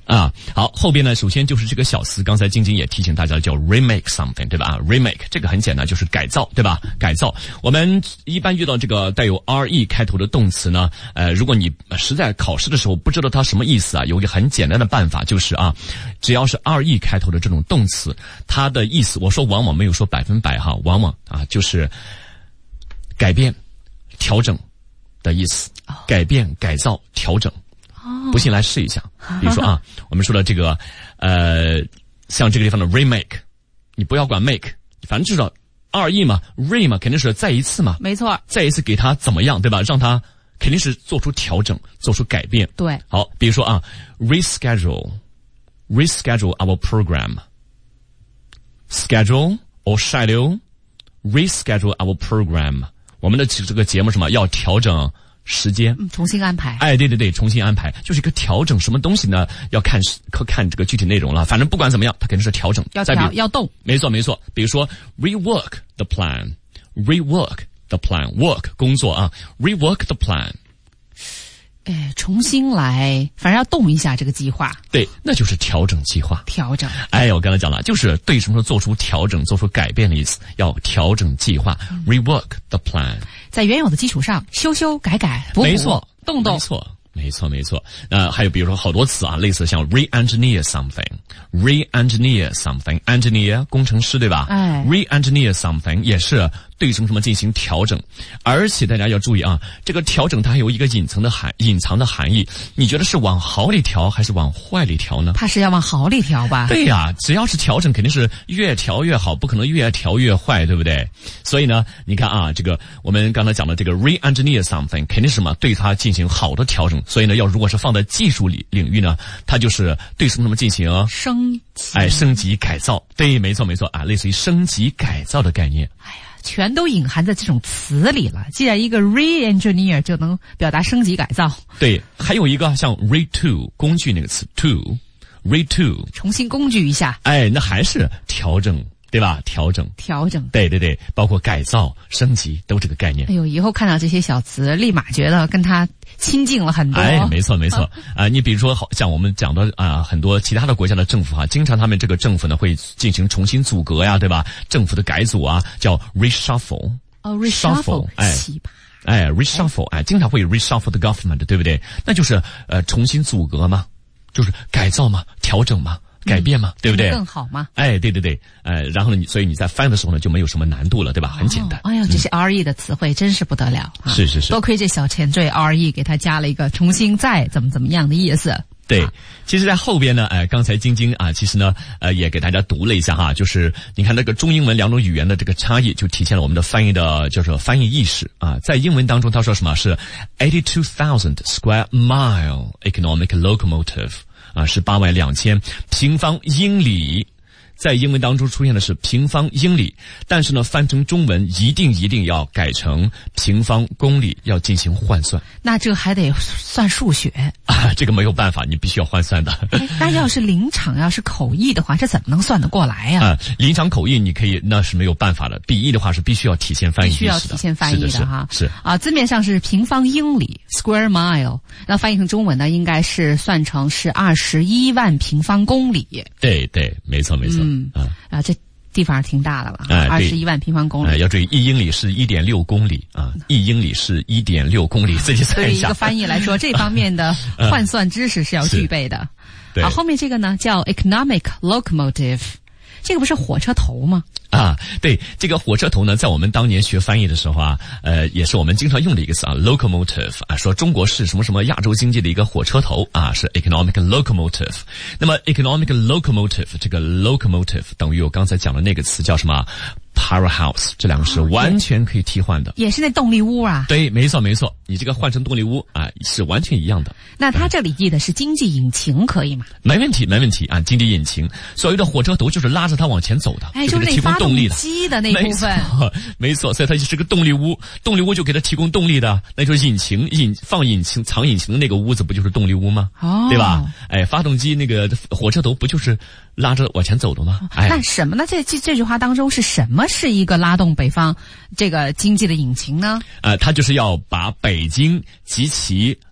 啊，好，后边呢，首先就是这个小词，刚才晶晶也提醒大家叫 remake something， 对吧？啊 ，remake 这个很简单，就是改造，对吧？改造。我们一般遇到这个带有 re 开头的动词呢，呃，如果你实在考试的时候不知道它什么意思啊，有一个很简单的办法，就是啊，只要是 re 开头的这种动词，它的意思，我说往往没有说百分百哈，往往啊就是改变、调整的意思，改变、改造、调整。不信来试一下，比如说啊，我们说的这个，呃，像这个地方的 remake， 你不要管 make， 反正至少 re 嘛 re 嘛，肯定是再一次嘛， 没错， 再一次给它怎么样，对吧？让它肯定是做出调整，做出改变。 对， 好，比如说啊 ，reschedule，reschedule our program，schedule or schedule，reschedule our program， 我们的这个节目什么要调整。时间、 嗯、重新安排， 哎，对对对，重新安排，就是一个调整。什么东西呢？要看看这个具体内容了。反正不管怎么样，它肯定是调整， 要调要动。 没错没错。比如说 rework the plan，rework the plan，work 工作啊 ，rework the plan。 哎，重新来，反正要动一下这个计划。 对，那就是调整计划。 调整。 哎，我刚才讲了，就是对什么时候做出调整、做出改变的意思，要调整计划、嗯、，rework the plan。 在原有的基础上修修改改，补补没错， 动动， 没错，没错，没错。呃，还有比如说好多词啊，类似像 re-engineer something，re-engineer something，engineer 工程师对吧？ 哎 ，re-engineer something 也是对什么什么进行调整，而且大家要注意啊，这个调整它还有一个隐藏的含隐藏的含义。你觉得是往好里调还是往坏里调呢？ 怕是要往好里调吧？ 对呀、啊，只要是调整，肯定是越调越好，不可能越调越坏，对不对？所以呢，你看啊，这个我们刚才讲的这个 re-engineer something， 肯定是什么对它进行好的调整。所以呢，要如果是放在技术领领域呢，它就是对什么什么进行升级， 哎，升级改造。对，没错没错啊，类似于升级改造的概念。 哎呀。全都隐含在这种词里了。既然一个 re-engineer 就能表达升级改造， 对，还有一个像 re-to 工具那个词 to，re-to 重新工具一下， 哎，那还是调整，对吧？调整， 调整， 对对对，包括改造、升级都这个概念。 哎呦，以后看到这些小词，立马觉得跟他亲近了很多。 哎，没错没错啊、呃！你比如说，好像我们讲的啊、呃，很多其他的国家的政府哈、啊，经常他们这个政府呢会进行重新组阁呀，对吧？政府的改组啊，叫 reshuffle。 哦 ，reshuffle， 哎，哎 ，reshuffle， 哎，经常会 reshuffle the government， 对不对？那就是呃重新组阁嘛，就是改造嘛，调整嘛。改变嘛、嗯，对不对？ 更好嘛？ 哎，对对对，呃，然后呢，你所以你在翻的时候呢，就没有什么难度了，对吧？很简单。 哦、哎呀，这些 re 的词汇真是不得了、嗯、啊！ 是是是， 多亏这小前缀 re 给它加了一个重新再怎么怎么样的意思。 对，其实，在后边呢，哎、呃，刚才晶晶啊，其实呢，呃，也给大家读了一下哈，就是你看那个中英文两种语言的这个差异，就体现了我们的翻译的，就是翻译意识啊。在英文当中，他说什么是 eighty-two thousand square mile economic locomotive。啊，是八万两千平方英里，在英文当中出现的是平方英里，但是呢，翻成中文一定一定要改成平方公里，要进行换算。 那这还得算数学啊，这个没有办法，你必须要换算的。 那要是临场，要是口译的话，这怎么能算得过来呀、啊？ 啊，临场口译你可以，那是没有办法的。笔译的话是必须要体现翻译意识的， 必须要体现翻译的哈。 是, 是, 是啊，字面上是平方英里 （square mile）， 那翻译成中文呢，应该是算成是二十一万平方公里。 对对，没错没错。 嗯啊啊这。地方挺大的了， 二十一万平方公里。 哎，要注意，一英里是一点六公里啊，一英里是一点六公里，自己算一下。 对于一个翻译来说，这方面的换算知识是要具备的。 对， 好，后面这个呢叫 economic locomotive， 这个不是火车头吗？ 啊，对，这个火车头呢，在我们当年学翻译的时候啊，呃，也是我们经常用的一个词啊 ，locomotive 啊，说中国是什么什么亚洲经济的一个火车头啊，是 economic locomotive。那么 economic locomotive 这个 locomotive 等于我刚才讲的那个词叫什么 ？powerhouse， 这两个是完全可以替换的， 也是那动力屋啊。 对，没错没错，你这个换成动力屋啊，是完全一样的。 那它这里译的是经济引擎，可以吗？ 没问题，没问题啊！经济引擎，所谓的火车头就是拉着它往前走的， 哎， 就给它提供动力的。 机的那部分， 没错，没错，所以它就是个动力屋，动力屋就给它提供动力的，那就是引擎，引放引擎、藏引擎的那个屋子不就是动力屋吗？ 哦， 对吧？哎，发动机那个火车头不就是拉着往前走的吗？哎， 那什么呢？这这这句话当中是什么是一个拉动北方这个经济的引擎呢？ 呃，它就是要把北京及其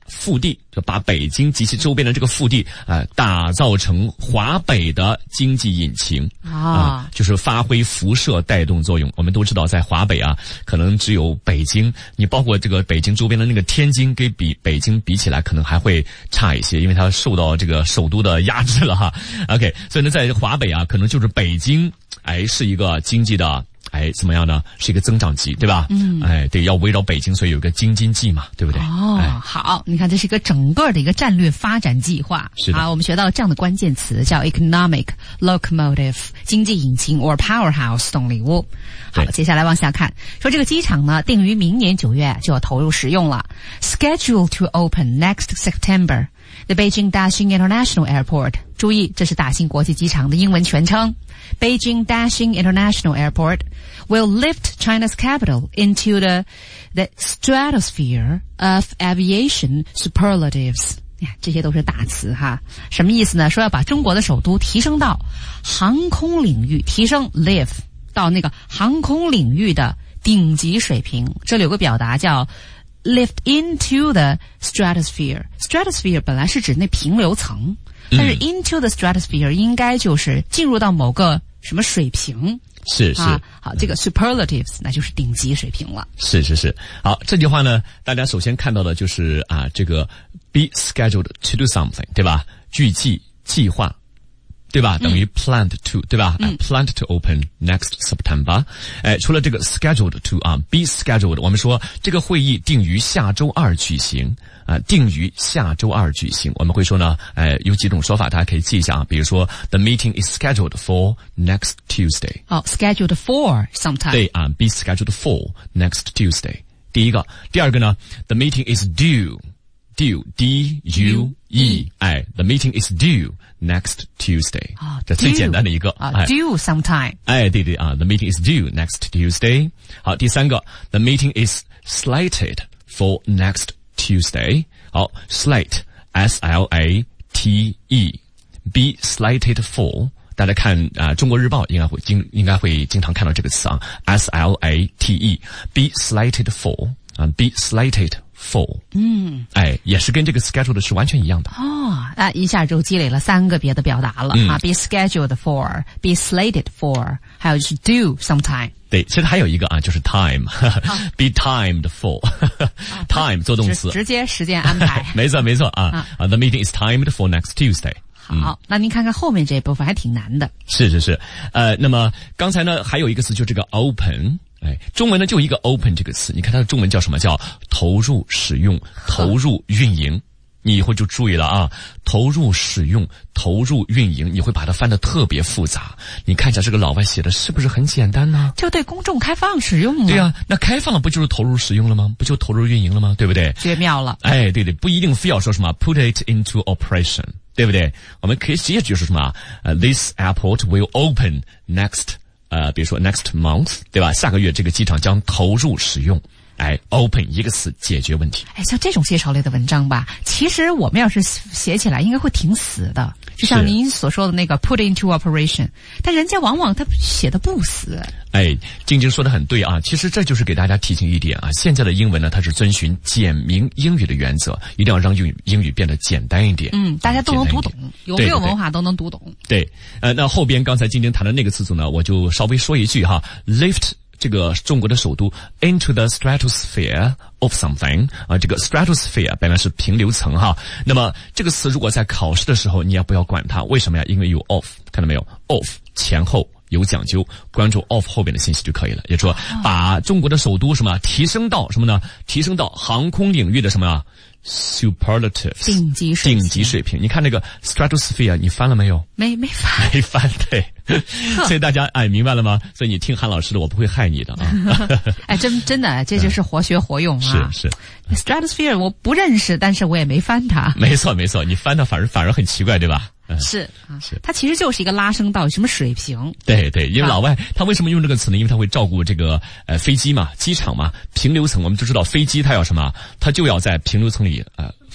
腹地，就把北京及其周边的这个腹地啊、呃，打造成华北的经济引擎啊、呃，就是发挥辐射带动作用。我们都知道，在华北啊，可能只有北京，你包括这个北京周边的那个天津，跟比北京比起来，可能还会差一些，因为它受到这个首都的压制了哈。OK， 所以呢，在华北啊，可能就是北京，哎，是一个经济的。哎，怎么样呢？是一个增长极，对吧？嗯，哎，对，要围绕北京，所以有个京津冀嘛，对不对？ 哦， 哎、 好，你看，这是一个整个的一个战略发展计划。 是的， 啊，我们学到这样的关键词叫 economic locomotive 经济引擎 or powerhouse 动力屋。好，接下来往下看，说这个机场呢，定于明年九月就要投入使用了 ，scheduled to open next September。The Beijing Daxing International Airport， 注意，这是大兴国际机场的英文全称。Beijing Daxing International Airport will lift China's capital into the the stratosphere of aviation superlatives。这些都是大词哈，什么意思呢？说要把中国的首都提升到航空领域，提升 lift 到那个航空领域的顶级水平。这里有个表达叫lift into the stratosphere. Stratosphere 本来是指那平流层，但是 into the stratosphere 应该就是进入到某个什么水平。 是是、 啊，好，这个 superlatives 那就是顶级水平了。 是是是，好，这句话呢，大家首先看到的就是啊，这个 be scheduled to do something， 对吧？预计计划。对吧？等于 planned to，、嗯、对吧、嗯、？planned to open next September。哎，除了这个 scheduled to 啊 ，be scheduled， 我们说这个会议定于下周二举行啊，定于下周二举行。我们会说呢，哎，有几种说法，大家可以记一下啊。比如说 ，the meeting is scheduled for next Tuesday。 哦 ，scheduled for sometime。 对啊 ，be scheduled for next Tuesday。第一个，第二个呢 ，the meeting is due。due D U E， 哎 ，the meeting is due next Tuesday， 啊，这最简单的一个啊 ，due sometime， 哎，对对啊 ，the meeting is due next Tuesday。好，第三个 ，the meeting is slated for next Tuesday。好 ，slate S L A T E，be slated for。大家看啊，呃《中国日报》应该会经应该会经常看到这个词啊 ，S L A T E，be slated for 啊 ，be slated。for， 嗯，哎，也是跟这个 scheduled 是完全一样的。 哦，啊，一下就积累了三个别的表达了、嗯、啊 ，be scheduled for， be slated for， 还有就是 due sometime。 对，其实还有一个啊，就是 time，be、啊、timed for，time、啊、做动词， 直接时间安排。 没错没错啊啊、uh, ，the meeting is timed for next Tuesday。 好、嗯，那您看看后面这一部分还挺难的。 是是是，呃，那么刚才呢还有一个词，就这个 open。哎，中文呢就一个 open 这个词，你看它的中文叫什么？叫投入使用、投入运营。你以后就注意了啊，投入使用、投入运营，你会把它翻得特别复杂。你看一下这个老外写的是不是很简单呢？ 就对公众开放使用了。 对啊，那开放了不就是投入使用了吗？不就投入运营了吗？对不对？ 绝妙了。 哎，对对，不一定非要说什么 put it into operation， 对不对？我们可以直接就是什么呃、uh, this airport will open next。呃，比如说 next month， 对吧？下个月这个机场将投入使用。哎 ，open 一个词解决问题。 哎，像这种介绍类的文章吧，其实我们要是写起来，应该会挺死的。就像您所说的那个 put into operation， 但人家往往他写的不死。 哎，晶晶说的很对啊，其实这就是给大家提醒一点啊，现在的英文呢，它是遵循简明英语的原则，一定要让英语英语变得简单一点。 嗯，大家都能读懂，有没有文化都能读懂。 对， 对， 对，呃，那后边刚才晶晶谈的那个词组呢，我就稍微说一句哈 ，lift。这个中国的首都 into the stratosphere of something 啊，这个 stratosphere 本来是平流层哈。那么这个词如果在考试的时候，你也不要管它，为什么呀？因为有 of， 看到没有 ？of 前后有讲究，关注 of 后边的信息就可以了。也就是说，把中国的首都什么提升到什么呢？提升到航空领域的什么啊 ？superlatives 顶级水平，顶级水平。你看那个 stratosphere， 你翻了没有？ 没没翻， 没翻，对。所以大家哎明白了吗？所以你听韩老师的，我不会害你的啊。 哎，真真的，这就是活学活用啊。 是是 ，stratosphere 我不认识，但是我也没翻它。 没错没错，你翻它反而反而很奇怪，对吧？ 嗯、是啊，是，它其实就是一个拉升到什么水平？ 对对，因为老外、啊、他为什么用这个词呢？因为他会照顾这个呃飞机嘛，机场嘛，平流层。我们就知道飞机它要什么，它就要在平流层里呃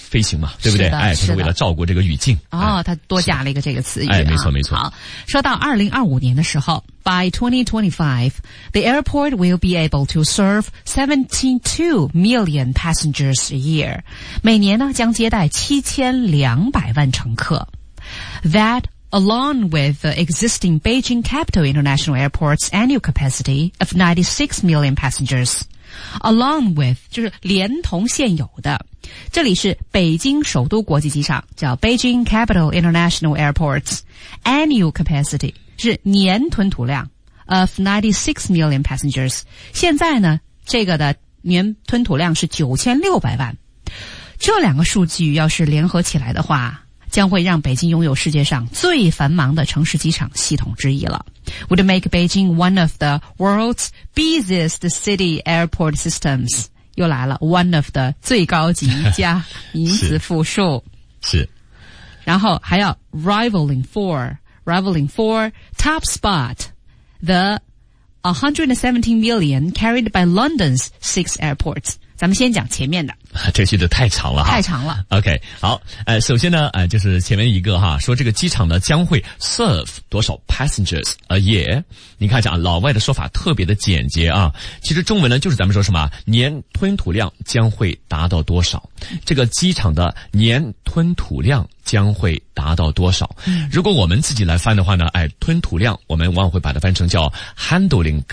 飞行嘛，对不对？哎，它是为了照顾这个语境。 哦，它多加了一个这个词语。 哎，没错没错。 好，说到二零二五年的时候 ，By twenty twenty-five, the airport will be able to serve seventy-two million passengers a year. 每年呢将接待七千两百万乘客。That along with the existing Beijing Capital International Airport's annual capacity of ninety-six million passengers.Along with 就是连同现有的，这里是北京首都国际机场，叫 Beijing Capital International Airport's annual capacity 是年吞吐量 of ninety-six million passengers。现在呢，这个的年吞吐量是九千六百万。这两个数据要是联合起来的话，将会让北京拥有世界上最繁忙的城市机场系统之一了。Would make Beijing one of the world's busiest city airport systems. 又来了 one of the 最高级加名词复数。 是。 然后还要 rivaling for, rivaling for top spot, the one hundred seventeen million carried by London's six airports. 咱们先讲前面的， 这句的太长了哈， 太长了。 OK， 好，呃，首先呢，呃，就是前面一个哈，说这个机场呢将会 serve 多少 passengers a year。你看一下啊，老外的说法特别的简洁啊。其实中文呢就是咱们说什么年吞吐量将会达到多少？这个机场的年吞吐量将会达到多少？嗯、如果我们自己来翻的话呢，哎，吞吐量我们往往会把它翻成叫 handling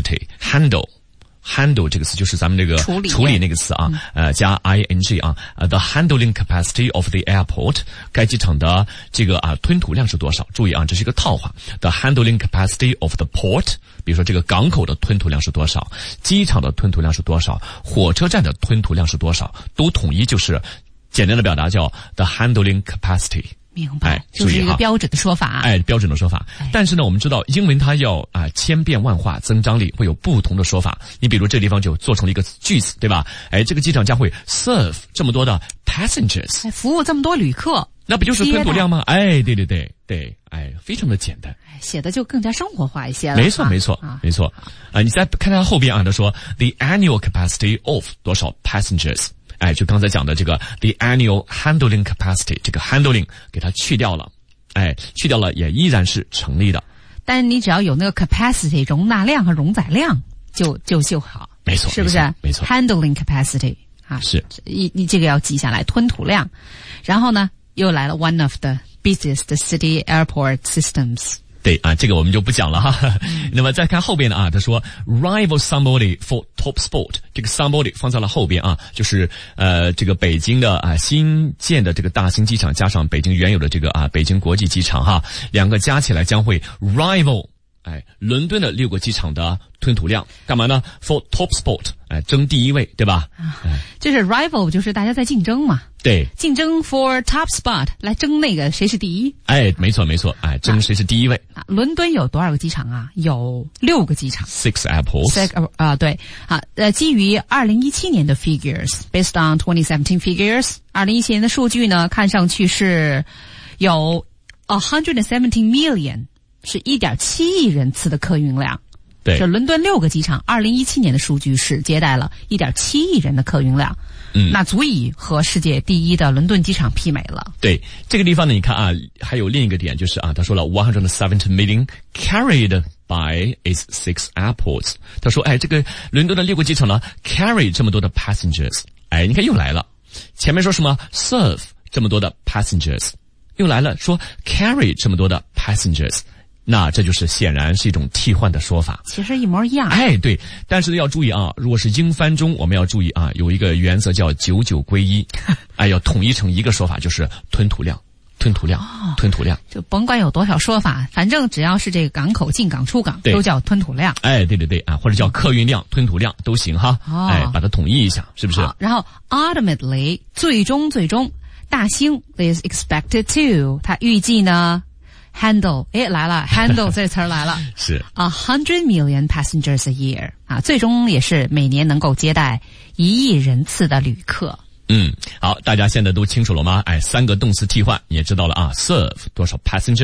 capacity，handle。handle 这个词就是咱们这个处理处理那个词啊，嗯、呃加 ing 啊，呃 the handling capacity of the airport， 该机场的这个啊吞吐量是多少？注意啊，这是一个套话。The handling capacity of the port， 比如说这个港口的吞吐量是多少，机场的吞吐量是多少，火车站的吞吐量是多少，都统一就是简单的表达叫 the handling capacity。 明白，哎、就是一个标准的说法。 哎，标准的说法。哎、但是呢，我们知道英文它要啊千变万化，增张力会有不同的说法。你比如这地方就做成了一个句子，对吧？哎，这个机场将会 serve 这么多的 passengers， 哎，服务这么多旅客， 那不就是吞吐量吗？哎，对对对对，哎，非常的简单， 哎、写的就更加生活化一些了。 没错没错、啊、没错啊！你再看它后边啊，他说 the annual capacity of 多少 passengers。哎，就刚才讲的这个 the annual handling capacity， 这个 handling 给它去掉了，哎，去掉了也依然是成立的。 但你只要有那个 capacity 容纳量和容载量，就就就好。 没错， 是不是？ 没错 ，handling capacity 啊， 是， 你你这个要记下来，吞吐量。然后呢，又来了 one of the busiest city airport systems。 对啊，这个我们就不讲了哈。那么再看后边的啊，他说 rival somebody for top spot， 这个 somebody 放在了后边啊，就是呃这个北京的啊新建的这个大型机场加上北京原有的这个啊北京国际机场哈，两个加起来将会 rival 哎伦敦的六个机场的吞吐量，干嘛呢 ？for top spot， 哎争第一位，对吧？ 啊，就是 rival 就是大家在竞争嘛。 对， 竞争 for top spot 来争那个谁是第一。 哎，没错没错，哎，争谁是第一位。 啊，伦敦有多少个机场啊？有六个机场。 Six airports。 Six 啊、呃，对，好，呃，基于二零一七年的 figures，based on twenty seventeen figures， 二零一七年的数据呢，看上去是有 one hundred seventeen million， 是一点七亿人次的客运量。 对， 这伦敦六个机场，二零一七年的数据是接待了一点七亿人的客运量。嗯，那足以和世界第一的伦敦机场媲美了。 对，这个地方呢，你看啊，还有另一个点就是啊，他说了 one hundred seventy million carried by its six airports。他说，哎，这个伦敦的六个机场呢 ，carry 这么多的 passengers， 哎，你看又来了，前面说什么 serve 这么多的 passengers， 又来了说 carry 这么多的 passengers。那这就是显然是一种替换的说法， 其实一模一样。 哎，对，但是要注意啊，如果是英翻中，我们要注意啊，有一个原则叫九九归一，哎，要统一成一个说法，就是吞吐量，吞吐量，哦、吞吐量， 就甭管有多少说法，反正只要是这个港口进港出港，都叫吞吐量。 哎，对对对啊，或者叫客运量、吞吐量都行哈。哦、哎，把它统一一下，是不是？ 然后 ultimately 最终最终，大兴 is expected to， 它预计呢。handle 哎来了 handle 这词儿来了是 a hundred million passengers a year 啊，最终也是每年能够接待一亿人次的旅客。 嗯，好，大家现在都清楚了吗？哎，三个动词替换你也知道了啊 ，serve 多少 passengers，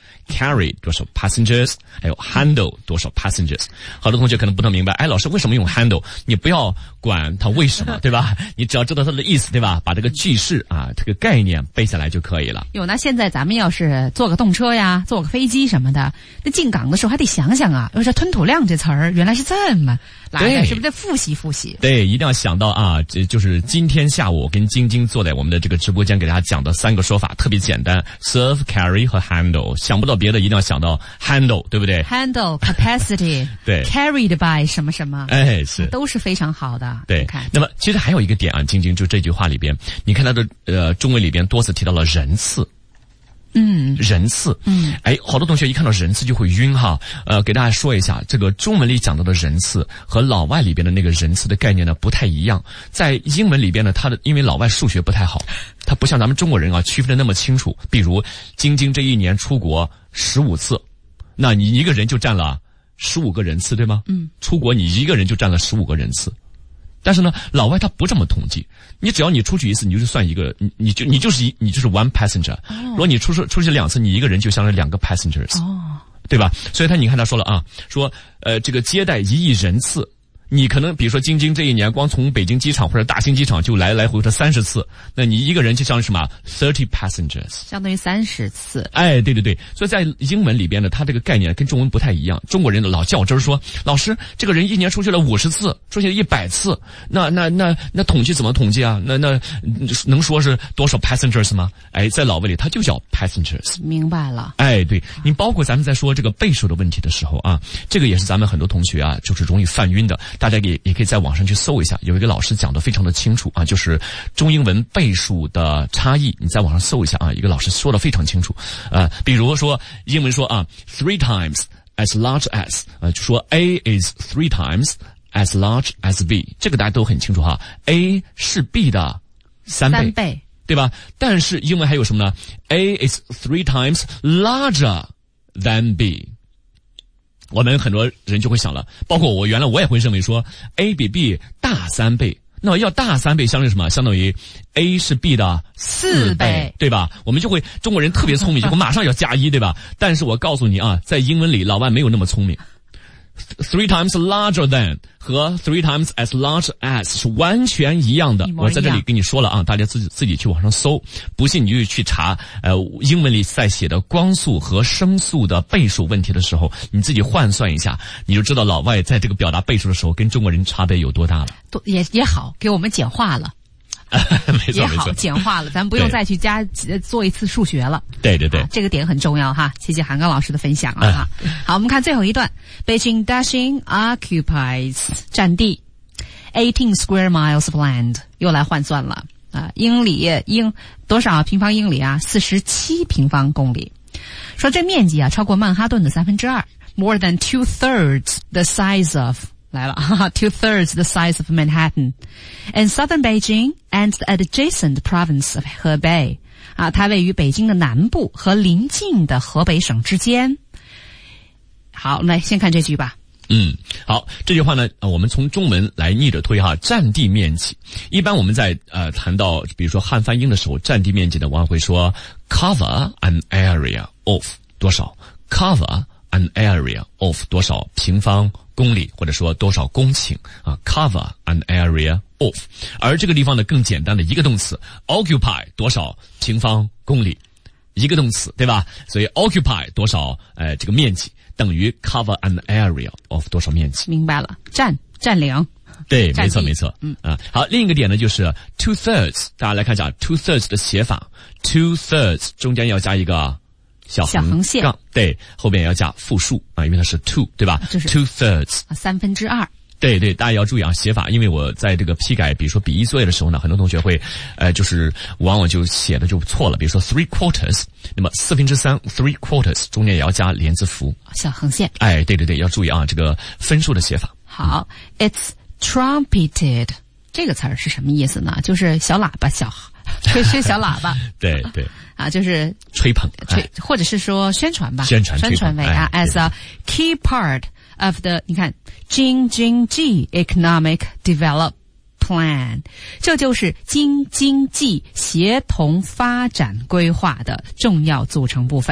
carry 多少 passengers， 还有 handle 多少 passengers。好多同学可能不太明白，哎，老师为什么用 handle？ 你不要管它为什么，对吧？你只要知道它的意思，对吧？把这个句式啊，这个概念背下来就可以了。 有，那现在咱们要是坐个动车呀，坐个飞机什么的，那进港的时候还得想想啊，要是吞吐量这词儿原来是这么来的，是不是得复习复习？ 对，一定要想到啊，这就是今天下午我跟晶晶坐在我们的这个直播间给大家讲的三个说法，特别简单 ，serve、carry 和 handle。想不到别的，一定要想到 handle， 对不对 ？handle capacity， 对 ，carried by 什么什么， 哎，是都是非常好的。 对， 看。 那么其实还有一个点啊，晶晶就这句话里边，你看它的呃中文里边多次提到了人次。 嗯， 人次， 嗯， 哎，好多同学一看到人次就会晕哈。呃，给大家说一下，这个中文里讲到的人次和老外里边的那个人次的概念呢不太一样。在英文里边呢，它的因为老外数学不太好，它不像咱们中国人啊区分的那么清楚。比如晶晶这一年出国十五次，那你一个人就占了十五个人次，对吗？ 嗯， 出国你一个人就占了十五个人次。但是呢，老外他不这么统计，你只要你出去一次，你就算一个，你你就你就是一你就是 one passenger。哦、如果你出出出去两次，你一个人就相当于两个 passengers。 哦， 对吧？所以他你看他说了啊，说呃这个接待一亿人次。你可能比如说晶晶这一年光从北京机场或者大兴机场就来来回回三十次，那你一个人就相当于什么 thirty passengers， 相当于三十次。 哎，对对对，所以在英文里边呢，它这个概念跟中文不太一样。中国人老较真儿说，老师这个人一年出去了五十次，出去了一百次，那那那那统计怎么统计啊？那那能说是多少 passengers 吗？哎，在老外里它就叫 passengers。 明白了。 哎，对，你包括咱们在说这个倍数的问题的时候啊，这个也是咱们很多同学啊，就是容易犯晕的。大家也也可以在网上去搜一下，有一个老师讲得非常的清楚啊，就是中英文倍数的差异，你在网上搜一下啊，一个老师说得非常清楚。呃，比如说英文说啊 ，three times as large as， 呃，就说 A is three times as large as B， 这个大家都很清楚哈 ，A 是 B 的三倍， 三倍， 对吧？但是英文还有什么呢 ？A is three times larger than B。我们很多人就会想了，包括我原来我也会认为说 A 比 B 大三倍，那么要大三倍相当于什么？相当于 A 是 B 的四倍，对吧？我们就会中国人特别聪明，就会马上要加一，对吧？但是我告诉你啊，在英文里老外没有那么聪明。Three times larger than 和 three times as large as 是完全一样的。我在这里跟你说了啊，大家自己自己去网上搜，不信你就去查。呃，英文里在写的光速和声速的倍数问题的时候，你自己换算一下，你就知道老外在这个表达倍数的时候跟中国人差别有多大了。 也也好，给我们简化了。 没错， 也好，简化了，咱不用再去加做一次数学了。 对对对、 啊，这个点很重要哈。谢谢韩刚老师的分享啊哈、嗯。好，我们看最后一段 ，Beijing Daxing occupies 占地 eighteen square miles of land， 又来换算了啊，英里英多少平方英里啊？四十七平方公里。说这面积啊超过曼哈顿的三分之二 ，more than two thirds the size of。来了，two thirds the size of Manhattan, in southern Beijing and the adjacent province of Hebei。啊，它位于北京的南部和邻近的河北省之间。好，来先看这句吧。 嗯，好，这句话呢，呃、我们从中文来逆着推哈，占地面积。一般我们在呃谈到比如说汉翻英的时候，占地面积呢，往往会说 cover an area of 多少 ，cover an area of 多少平方公里，或者说多少公顷啊 ，cover an area of。而这个地方呢，更简单的一个动词 occupy 多少平方公里，一个动词，对吧？所以 occupy 多少呃这个面积等于 cover an area of 多少面积。 明白了，占占领。 对，没错没错。 嗯啊，好，另一个点呢就是 two thirds， 大家来看一下 two thirds 的写法 ，two thirds 中间要加一个。小横小横线杠，对，后边也要加复数啊，因为它是 two， 对吧？ 就是 two thirds 啊，三分之二。 对对，大家要注意啊，写法，因为我在这个批改，比如说笔译作业的时候呢，很多同学会，呃，就是往往就写的就错了，比如说 three quarters， 那么四分之三 three quarters 中间也要加连字符， 小横线。 哎，对对对，要注意啊，这个分数的写法。 好、嗯、，it's trumpeted 这个词儿是什么意思呢？就是小喇叭，小吹吹小喇叭。 对对。 啊，就是吹捧， 吹，哎、或者是说宣传吧， 宣传宣传为啊、哎、，as a key part of the， 你看 Jing Jing G economic develop plan， 这就是京津冀协同发展规划的重要组成部分。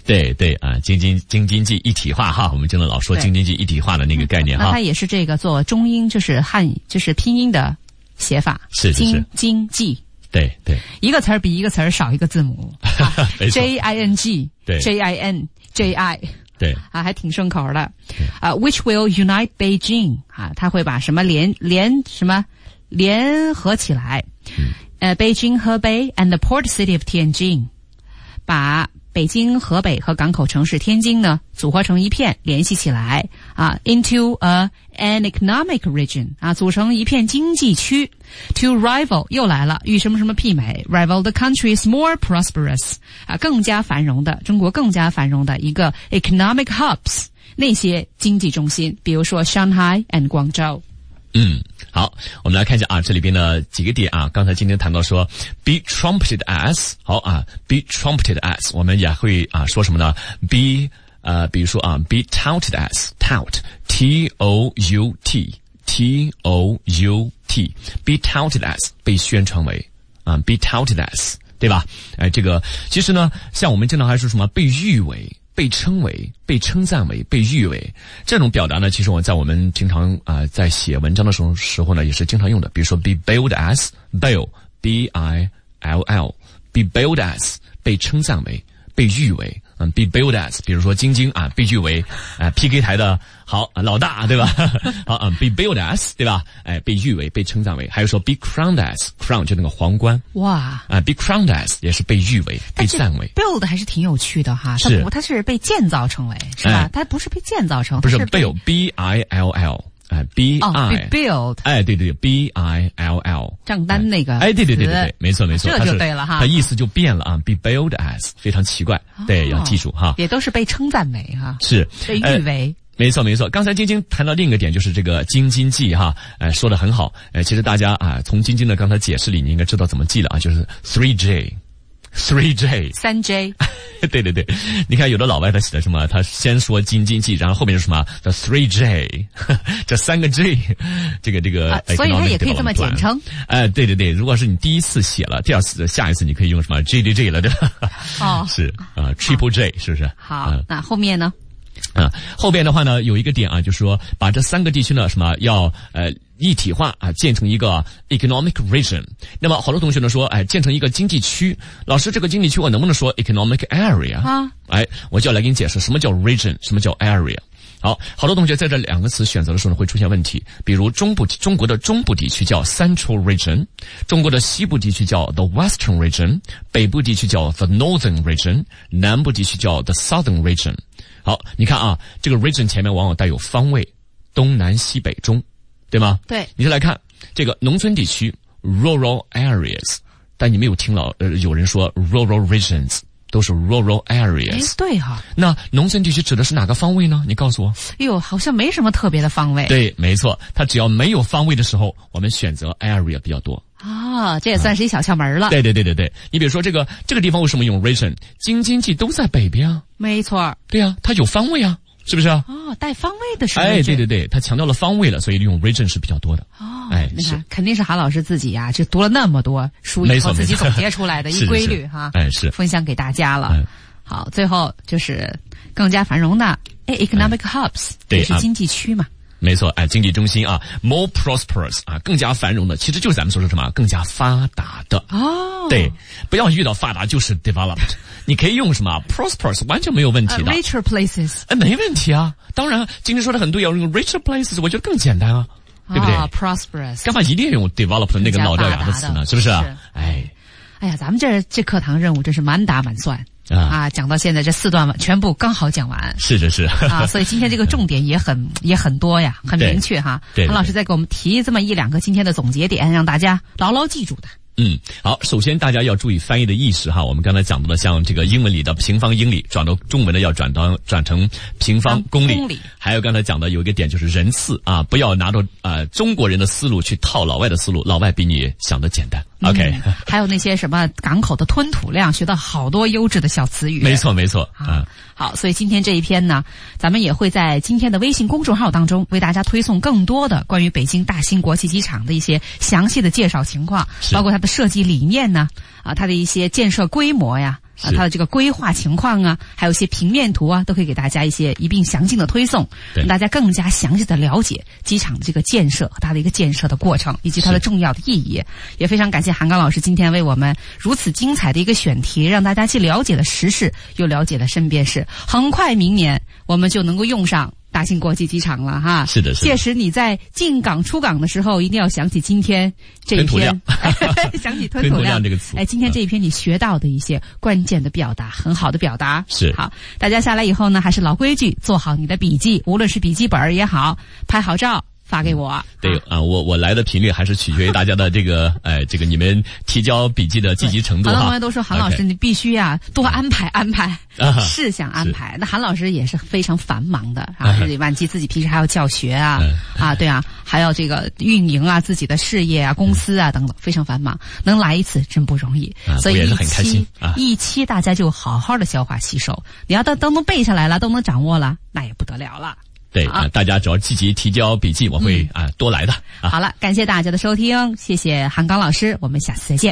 对对啊，京津京津冀一体化哈，我们真的老说京津冀一体化的那个概念哈。 那它也是这个做中音，就是汉就是拼音的写法， 是是是京津冀。 对对， 一个词儿比一个词儿少一个字母，J I N G， 对 ，J I N J I， 对啊，还挺顺口的啊。Which will unite Beijing 啊，它会把什么连连什么联合起来，嗯、呃，北京、河北 and the port city of Tianjin， 把北京、河北和港口城市天津呢组合成一片，联系起来啊 ，into a an economic region 啊，组成一片经济区。To rival 又来了，与什么什么媲美 ？Rival the countries more prosperous 啊，更加繁荣的中国更加繁荣的一个 economic hubs 那些经济中心，比如说 Shanghai and 广州。 嗯，好，我们来看一下啊，这里边的几个点啊。刚才今天谈到说 be trumpeted as， 好啊 ，be trumpeted as， 我们也会啊说什么呢 ？be 呃，比如说啊 ，be touted as tout，t o u t，t o u t，be touted as 被宣传为啊 ，be touted as， 对吧？哎，这个其实呢，像我们经常还说什么被誉为。被称为、被称赞为、被誉为这种表达呢，其实我在我们经常啊、呃、在写文章的时候时候呢，也是经常用的。比如说 be billed as bill b i l l be billed as 被称赞为、被誉为。嗯 ，be billed as 比如说晶晶啊，被誉为啊、呃、P K 台的好、啊、老大，对吧？好啊 ，be billed as 对吧？哎，被誉为、被称赞为。还有说 be crowned as crown 就那个皇冠。哇啊 ，be crowned as 也是被誉为、被赞为。 build 还是挺有趣的哈， 是它是被建造成为是吧？哎、它不是被建造成， 不是 build b i l l。哎 ，b i， 哦 ，be build， 哎，对对对 ，b i l l， 账单那个， 哎，对对对对对，没错没错， 这就对了哈， 它意思就变了啊 ，be built as， 非常奇怪，哦、对，要记住哈， 也都是被称赞为哈， 是被誉为。 呃没错没错，刚才晶晶谈到另一个点，就是这个京津冀哈，哎，说得很好，哎，其实大家啊，从晶晶的刚才解释里，你应该知道怎么记了啊，就是 three J。Three J， 三 J， 对对对，你看有的老外他写的什么？他先说京津冀，然后后面是什么？叫 Three J， 这三个 J， 这个这个、 啊，所以它也可以这么简称。 哎，对对对，如果是你第一次写了，第二次下一次你可以用什么 J J J 了，对吧？哦，是啊、呃、，Triple J 是不是？ 好，嗯、那后面呢？ 啊、嗯，后边的话呢，有一个点啊，就是说把这三个地区呢，什么要呃一体化啊，建成一个 economic region。那么好多同学呢说，哎，建成一个经济区。老师，这个经济区我能不能说 economic area 啊？哎，我就要来给你解释什么叫 region， 什么叫 area。好，好多同学在这两个词选择的时候呢，会出现问题。比如中部中国的中部地区叫 Central Region， 中国的西部地区叫 the Western Region， 北部地区叫 the Northern Region， 南部地区叫 the Southern Region。好，你看啊，这个 region 前面往往带有方位，东南西北中，对吗？ 对。 你再来看这个农村地区 rural areas， 但你没有听到呃有人说 rural regions， 都是 rural areas。 哎，对哈。 那农村地区指的是哪个方位呢？你告诉我。 哎呦，好像没什么特别的方位。 对，没错，它只要没有方位的时候，我们选择 area 比较多。 啊，这也算是一小窍门了。 对对对对对，你比如说这个这个地方为什么用 region？ 京津冀都在北边啊。 没错。 对啊，它有方位啊，是不是啊？ 哦，带方位的是。 哎，对对对，它强调了方位了，所以用 region 是比较多的。 哦， 哎， 你看，肯定是韩老师自己呀、啊，就读了那么多书以后自己总结出来的一规律哈。 哎，是分享给大家了。嗯、好，最后就是更加繁荣的哎 economic hubs，、哎、也是经济区嘛。 没错，哎，经济中心啊 ，more prosperous 啊，更加繁荣的，其实就是咱们说的什么，更加发达的。 哦， 对，不要遇到发达就是 developed， 你可以用什么 prosperous， 完全没有问题的。 Uh, richer places， 哎，没问题啊。当然，今天说的很对，要用 richer places， 我觉得更简单啊，对不对？ 啊 ，prosperous， 干嘛一定要用 developed 那个老掉牙的词呢？是不是？哎， 哎呀，咱们这这课堂任务真是满打满算。啊, 啊，讲到现在这四段全部刚好讲完， 是是是啊，所以今天这个重点也很也很多呀，很明确哈。 对， 韩老师再给我们提这么一两个今天的总结点，让大家牢牢记住的。 嗯，好，首先大家要注意翻译的意识哈。我们刚才讲到的，像这个英文里的平方英里，转到中文的要转到转成平方公里。 公里。 还有刚才讲的有一个点就是人次啊，不要拿着呃中国人的思路去套老外的思路，老外比你想的简单。 嗯、 OK， 还有那些什么港口的吞吐量，学到好多优质的小词语。 没错没错啊。 好，所以今天这一篇呢，咱们也会在今天的微信公众号当中为大家推送更多的关于北京大兴国际机场的一些详细的介绍情况，包括它的设计理念呢，啊，它的一些建设规模呀， 啊，它的这个规划情况啊，还有一些平面图啊，都可以给大家一些一并详尽的推送，让大家更加详细的了解机场的这个建设和它的一个建设的过程，以及它的重要的意义。也非常感谢韩刚老师今天为我们如此精彩的一个选题，让大家既了解了时事，又了解了身边事。很快明年我们就能够用上大兴国际机场了哈。 是的，是的。 届时你在进港出港的时候，一定要想起今天这一篇，想起吞吐量这个词。 哎，今天这一篇你学到的一些关键的表达，很好的表达。 是。 好，大家下来以后呢，还是老规矩，做好你的笔记，无论是笔记本也好，拍好照发给我。 对啊，我我来的频率还是取决于大家的这个哎，这个你们提交笔记的积极程度哈。 很多朋友都说韩老师， okay. 你必须啊多安排安排， 啊、 事项安排。那韩老师也是非常繁忙的啊，日理万机，自己平时还要教学啊、嗯、啊，对啊，还要这个运营啊自己的事业啊、公司啊等等，非常繁忙。能来一次真不容易， 啊、 所以一期、 很开心啊、 一期大家就好好的消化吸收。你要都都能背下来了，都能掌握了，那也不得了了。 对啊，大家只要积极提交笔记，我会、嗯、啊多来的、啊。 好了，感谢大家的收听，谢谢韩刚老师，我们下次再见。